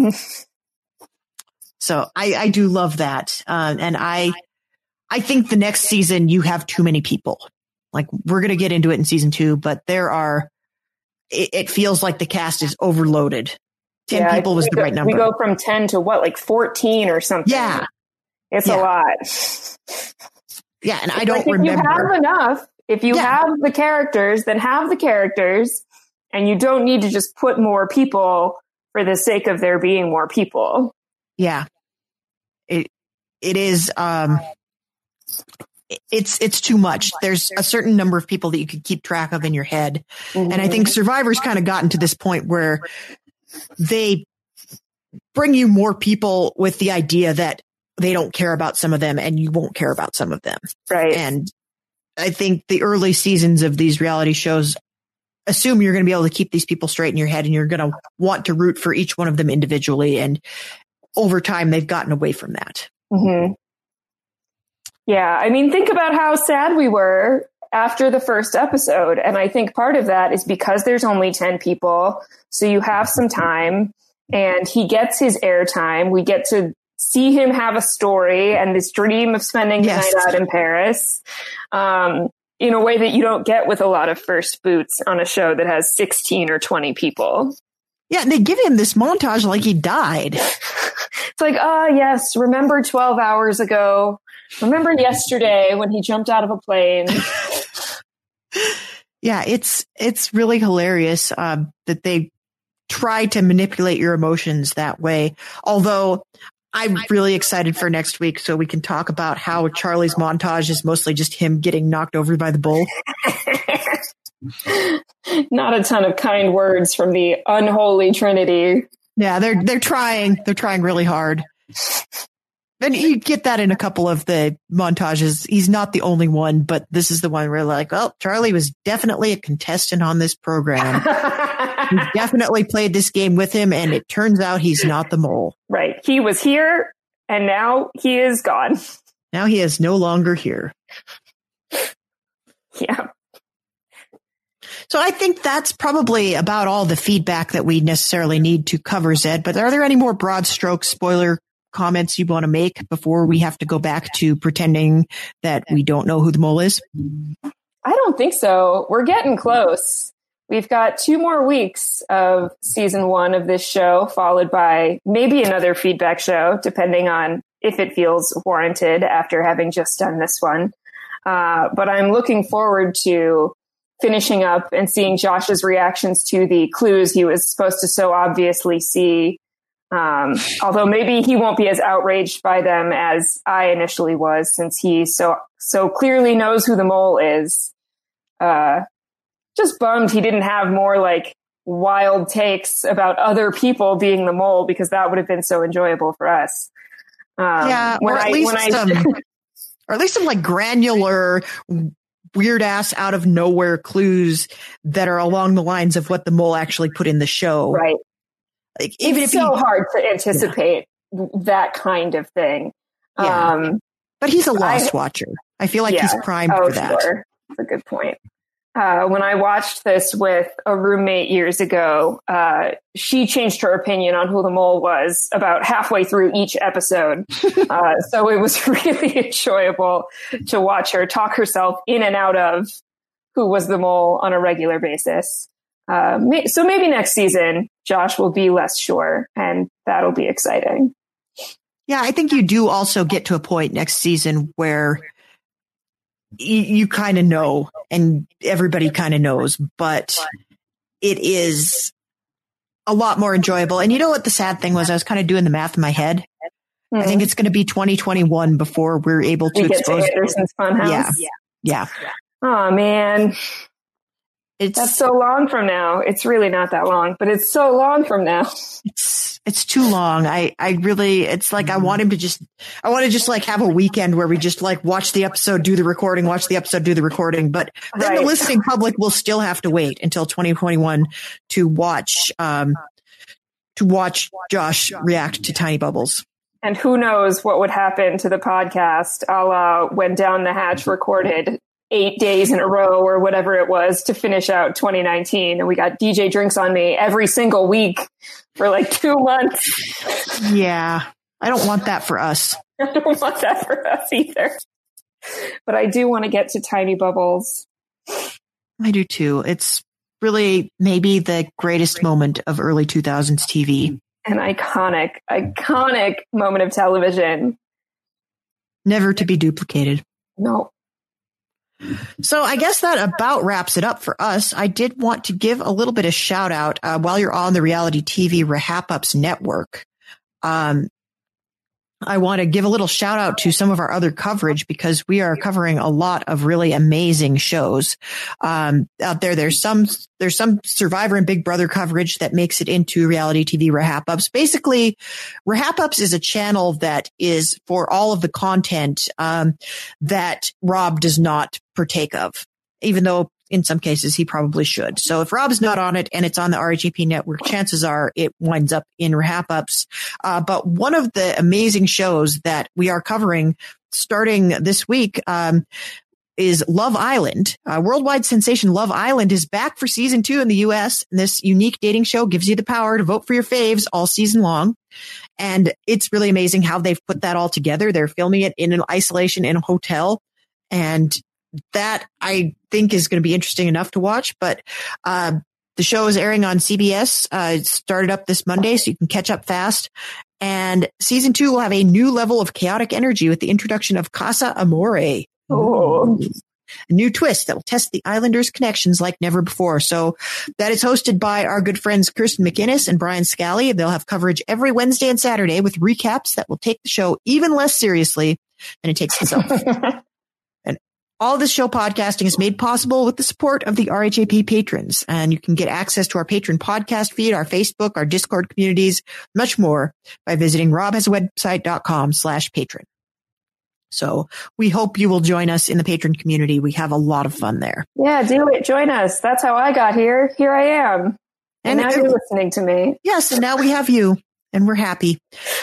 So I do love that. And I think the next season you have too many people. Like we're going to get into it in season 2, but it feels like the cast is overloaded. 10 people was the right number. We go from 10 to like 14 or something. Yeah. It's a lot. Yeah. And I don't remember. If you have enough, if you have the characters, then have the characters, and you don't need to just put more people for the sake of there being more people. Yeah. It is, it's too much. There's a certain number of people that you could keep track of in your head. And I think Survivor's kind of gotten to this point where they bring you more people with the idea that they don't care about some of them and you won't care about some of them. Right. And I think the early seasons of these reality shows assume you're going to be able to keep these people straight in your head and you're going to want to root for each one of them individually. And over time, they've gotten away from that. Yeah. I mean, think about how sad we were after the first episode. And I think part of that is because there's only 10 people. So you have some time and he gets his airtime. We get to see him have a story and this dream of spending the night out in Paris, in a way that you don't get with a lot of first boots on a show that has 16 or 20 people. Yeah. And they give him this montage like he died. It's like, yes, remember 12 hours ago. Remember yesterday when he jumped out of a plane. Yeah, it's really hilarious that they try to manipulate your emotions that way. Although I'm really excited for next week so we can talk about how Charlie's montage is mostly just him getting knocked over by the bull. Not a ton of kind words from the unholy trinity. Yeah, they're trying. They're trying really hard. And you get that in a couple of the montages. He's not the only one, but this is the one where like, well, Charlie was definitely a contestant on this program. He definitely played this game with him, and it turns out he's not the mole. Right. He was here, and now he is gone. Now he is no longer here. Yeah. So I think that's probably about all the feedback that we necessarily need to cover, Zed. But are there any more broad stroke spoiler comments you want to make before we have to go back to pretending that we don't know who the mole is? I don't think so. We're getting close. We've got 2 more weeks of season 1 of this show, followed by maybe another feedback show, depending on if it feels warranted after having just done this one. But I'm looking forward to finishing up and seeing Josh's reactions to the clues he was supposed to so obviously see. Although maybe he won't be as outraged by them as I initially was, since he so clearly knows who the mole is. Just bummed he didn't have more like wild takes about other people being the mole, because that would have been so enjoyable for us. Or at least some like granular, weird ass out of nowhere clues that are along the lines of what the mole actually put in the show. Right. Like, even it's if so hard to anticipate that kind of thing. Yeah. But he's a Lost watcher. I feel like he's primed for that. Sure. That's a good point. When I watched this with a roommate years ago, she changed her opinion on who the mole was about halfway through each episode. So it was really enjoyable to watch her talk herself in and out of who was the mole on a regular basis. So maybe next season, Josh will be less sure, and that'll be exciting. Yeah, I think you do also get to a point next season where you kind of know, and everybody kind of knows, but it is a lot more enjoyable. And you know what the sad thing was? I was kind of doing the math in my head. Mm-hmm. I think it's going to be 2021 before we're able to expose Anderson's Funhouse. Yeah. Oh man. That's so long from now. It's really not that long, but it's so long from now. It's too long. I really, it's like, I want to just like have a weekend where we just like watch the episode, do the recording, watch the episode, do the recording. But then the listening public will still have to wait until 2021 to watch Josh react to Tiny Bubbles. And who knows what would happen to the podcast, a la when Down the Hatch recorded 8 days in a row or whatever it was to finish out 2019. And we got DJ Drinks on Me every single week for like 2 months. Yeah. I don't want that for us. I don't want that for us either. But I do want to get to Tiny Bubbles. I do too. It's really maybe the greatest moment of early 2000s TV. An iconic moment of television. Never to be duplicated. No. So I guess that about wraps it up for us. I did want to give a little bit of shout out while you're on the Reality TV Rehap-Ups network. I want to give a little shout out to some of our other coverage because we are covering a lot of really amazing shows out there. There's some Survivor and Big Brother coverage that makes it into Reality TV Rehap-Ups. Basically, Rehap-Ups is a channel that is for all of the content that Rob does not partake of, even though in some cases he probably should. So if Rob's not on it and it's on the RHAP network, chances are it winds up in Rehap-Ups. But one of the amazing shows that we are covering starting this week is Love Island. Worldwide sensation Love Island is back for season 2 in the US. And this unique dating show gives you the power to vote for your faves all season long. And it's really amazing how they've put that all together. They're filming it in an isolation in a hotel. And that I think is going to be interesting enough to watch. But the show is airing on CBS. It started up this Monday, so you can catch up fast. And season 2 will have a new level of chaotic energy with the introduction of Casa Amore. Oh. A new twist that will test the Islanders' connections like never before. So that is hosted by our good friends Kirsten McInnes and Brian Scally. They'll have coverage every Wednesday and Saturday with recaps that will take the show even less seriously than it takes itself. All this show podcasting is made possible with the support of the RHAP patrons, and you can get access to our patron podcast feed, our Facebook, our Discord communities, much more by visiting robhasawebsite.com/patron. So we hope you will join us in the patron community. We have a lot of fun there. Yeah, do it. Join us. That's how I got here. Here I am. And now you're listening to me. Yes, and now we have you, and we're happy.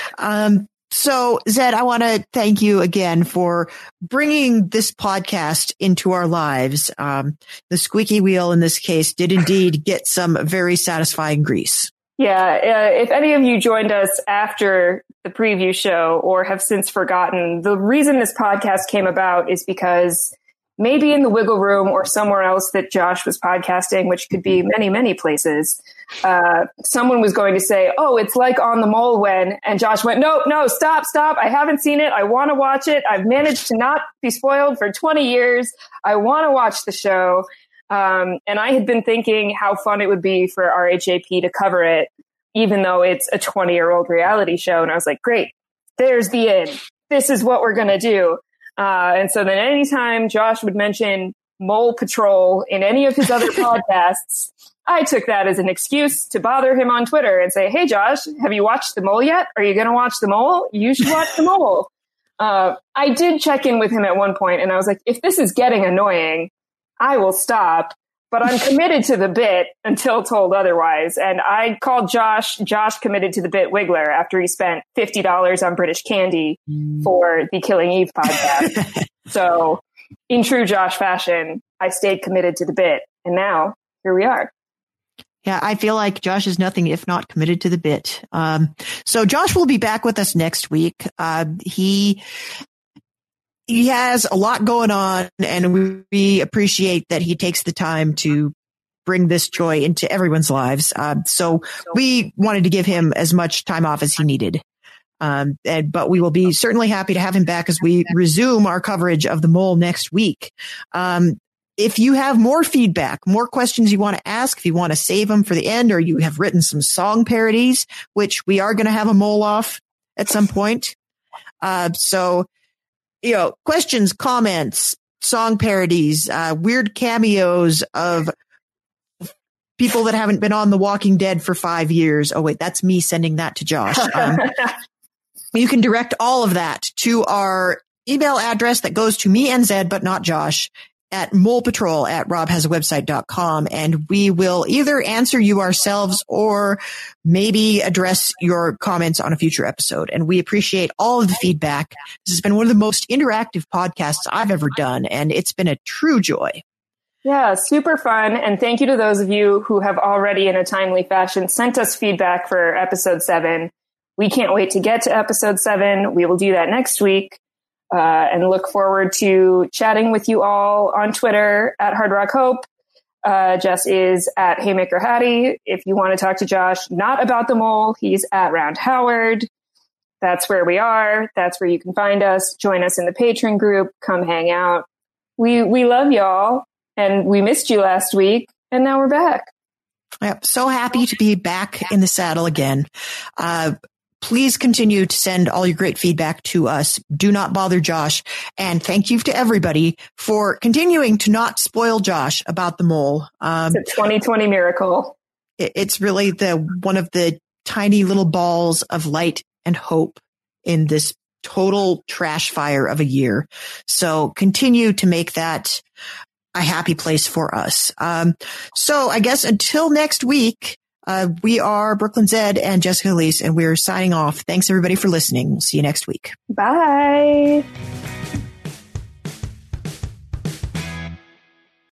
So, Zed, I want to thank you again for bringing this podcast into our lives. The squeaky wheel in this case did indeed get some very satisfying grease. Yeah. If any of you joined us after the preview show or have since forgotten, the reason this podcast came about is because maybe in the Wiggle Room or somewhere else that Josh was podcasting, which could be many, many places, someone was going to say, oh, it's like On the Mole when, and Josh went, no, stop. I haven't seen it. I want to watch it. I've managed to not be spoiled for 20 years. I want to watch the show. And I had been thinking how fun it would be for RHAP to cover it, even though it's a 20-year-old reality show. And I was like, great, there's the end. This is what we're going to do. And so then anytime Josh would mention Mole Patrol in any of his other podcasts, I took that as an excuse to bother him on Twitter and say, hey, Josh, have you watched The Mole yet? Are you going to watch The Mole? You should watch The Mole. I did check in with him at one point, and I was like, if this is getting annoying, I will stop. But I'm committed to the bit until told otherwise. And I called Josh. Josh committed to the bit Wiggler after he spent $50 on British candy for the Killing Eve podcast. So in true Josh fashion, I stayed committed to the bit. And now here we are. Yeah, I feel like Josh is nothing if not committed to the bit. So Josh will be back with us next week. He has a lot going on, and we appreciate that he takes the time to bring this joy into everyone's lives. So we wanted to give him as much time off as he needed. But we will be certainly happy to have him back as we resume our coverage of The Mole next week. If you have more feedback, more questions you want to ask, if you want to save them for the end, or you have written some song parodies, which we are going to have a mole off at some point. So, questions, comments, song parodies, weird cameos of people that haven't been on The Walking Dead for 5 years. Oh, wait, that's me sending that to Josh. You can direct all of that to our email address that goes to me and Zed, but not Josh, at molepatrol@robhasawebsite.com. And we will either answer you ourselves or maybe address your comments on a future episode. And we appreciate all of the feedback. This has been one of the most interactive podcasts I've ever done, and it's been a true joy. Yeah, super fun. And thank you to those of you who have already, in a timely fashion, sent us feedback for episode 7. We can't wait to get to episode 7. We will do that next week. And look forward to chatting with you all on Twitter at Hard Rock Hope. Jess is at Haymaker Hattie. If you want to talk to Josh, not about the mole, he's at Round Howard. That's where we are. That's where you can find us. Join us in the Patreon group. Come hang out. We love y'all, and we missed you last week, and now we're back. Yep, so happy to be back in the saddle again. Please continue to send all your great feedback to us. Do not bother Josh. And thank you to everybody for continuing to not spoil Josh about the mole. It's a 2020 miracle. It's really one of the tiny little balls of light and hope in this total trash fire of a year. So continue to make that a happy place for us. So I guess until next week, we are Brooklyn Zed and Jessica Elise, and we're signing off. Thanks everybody for listening. We'll see you next week. Bye.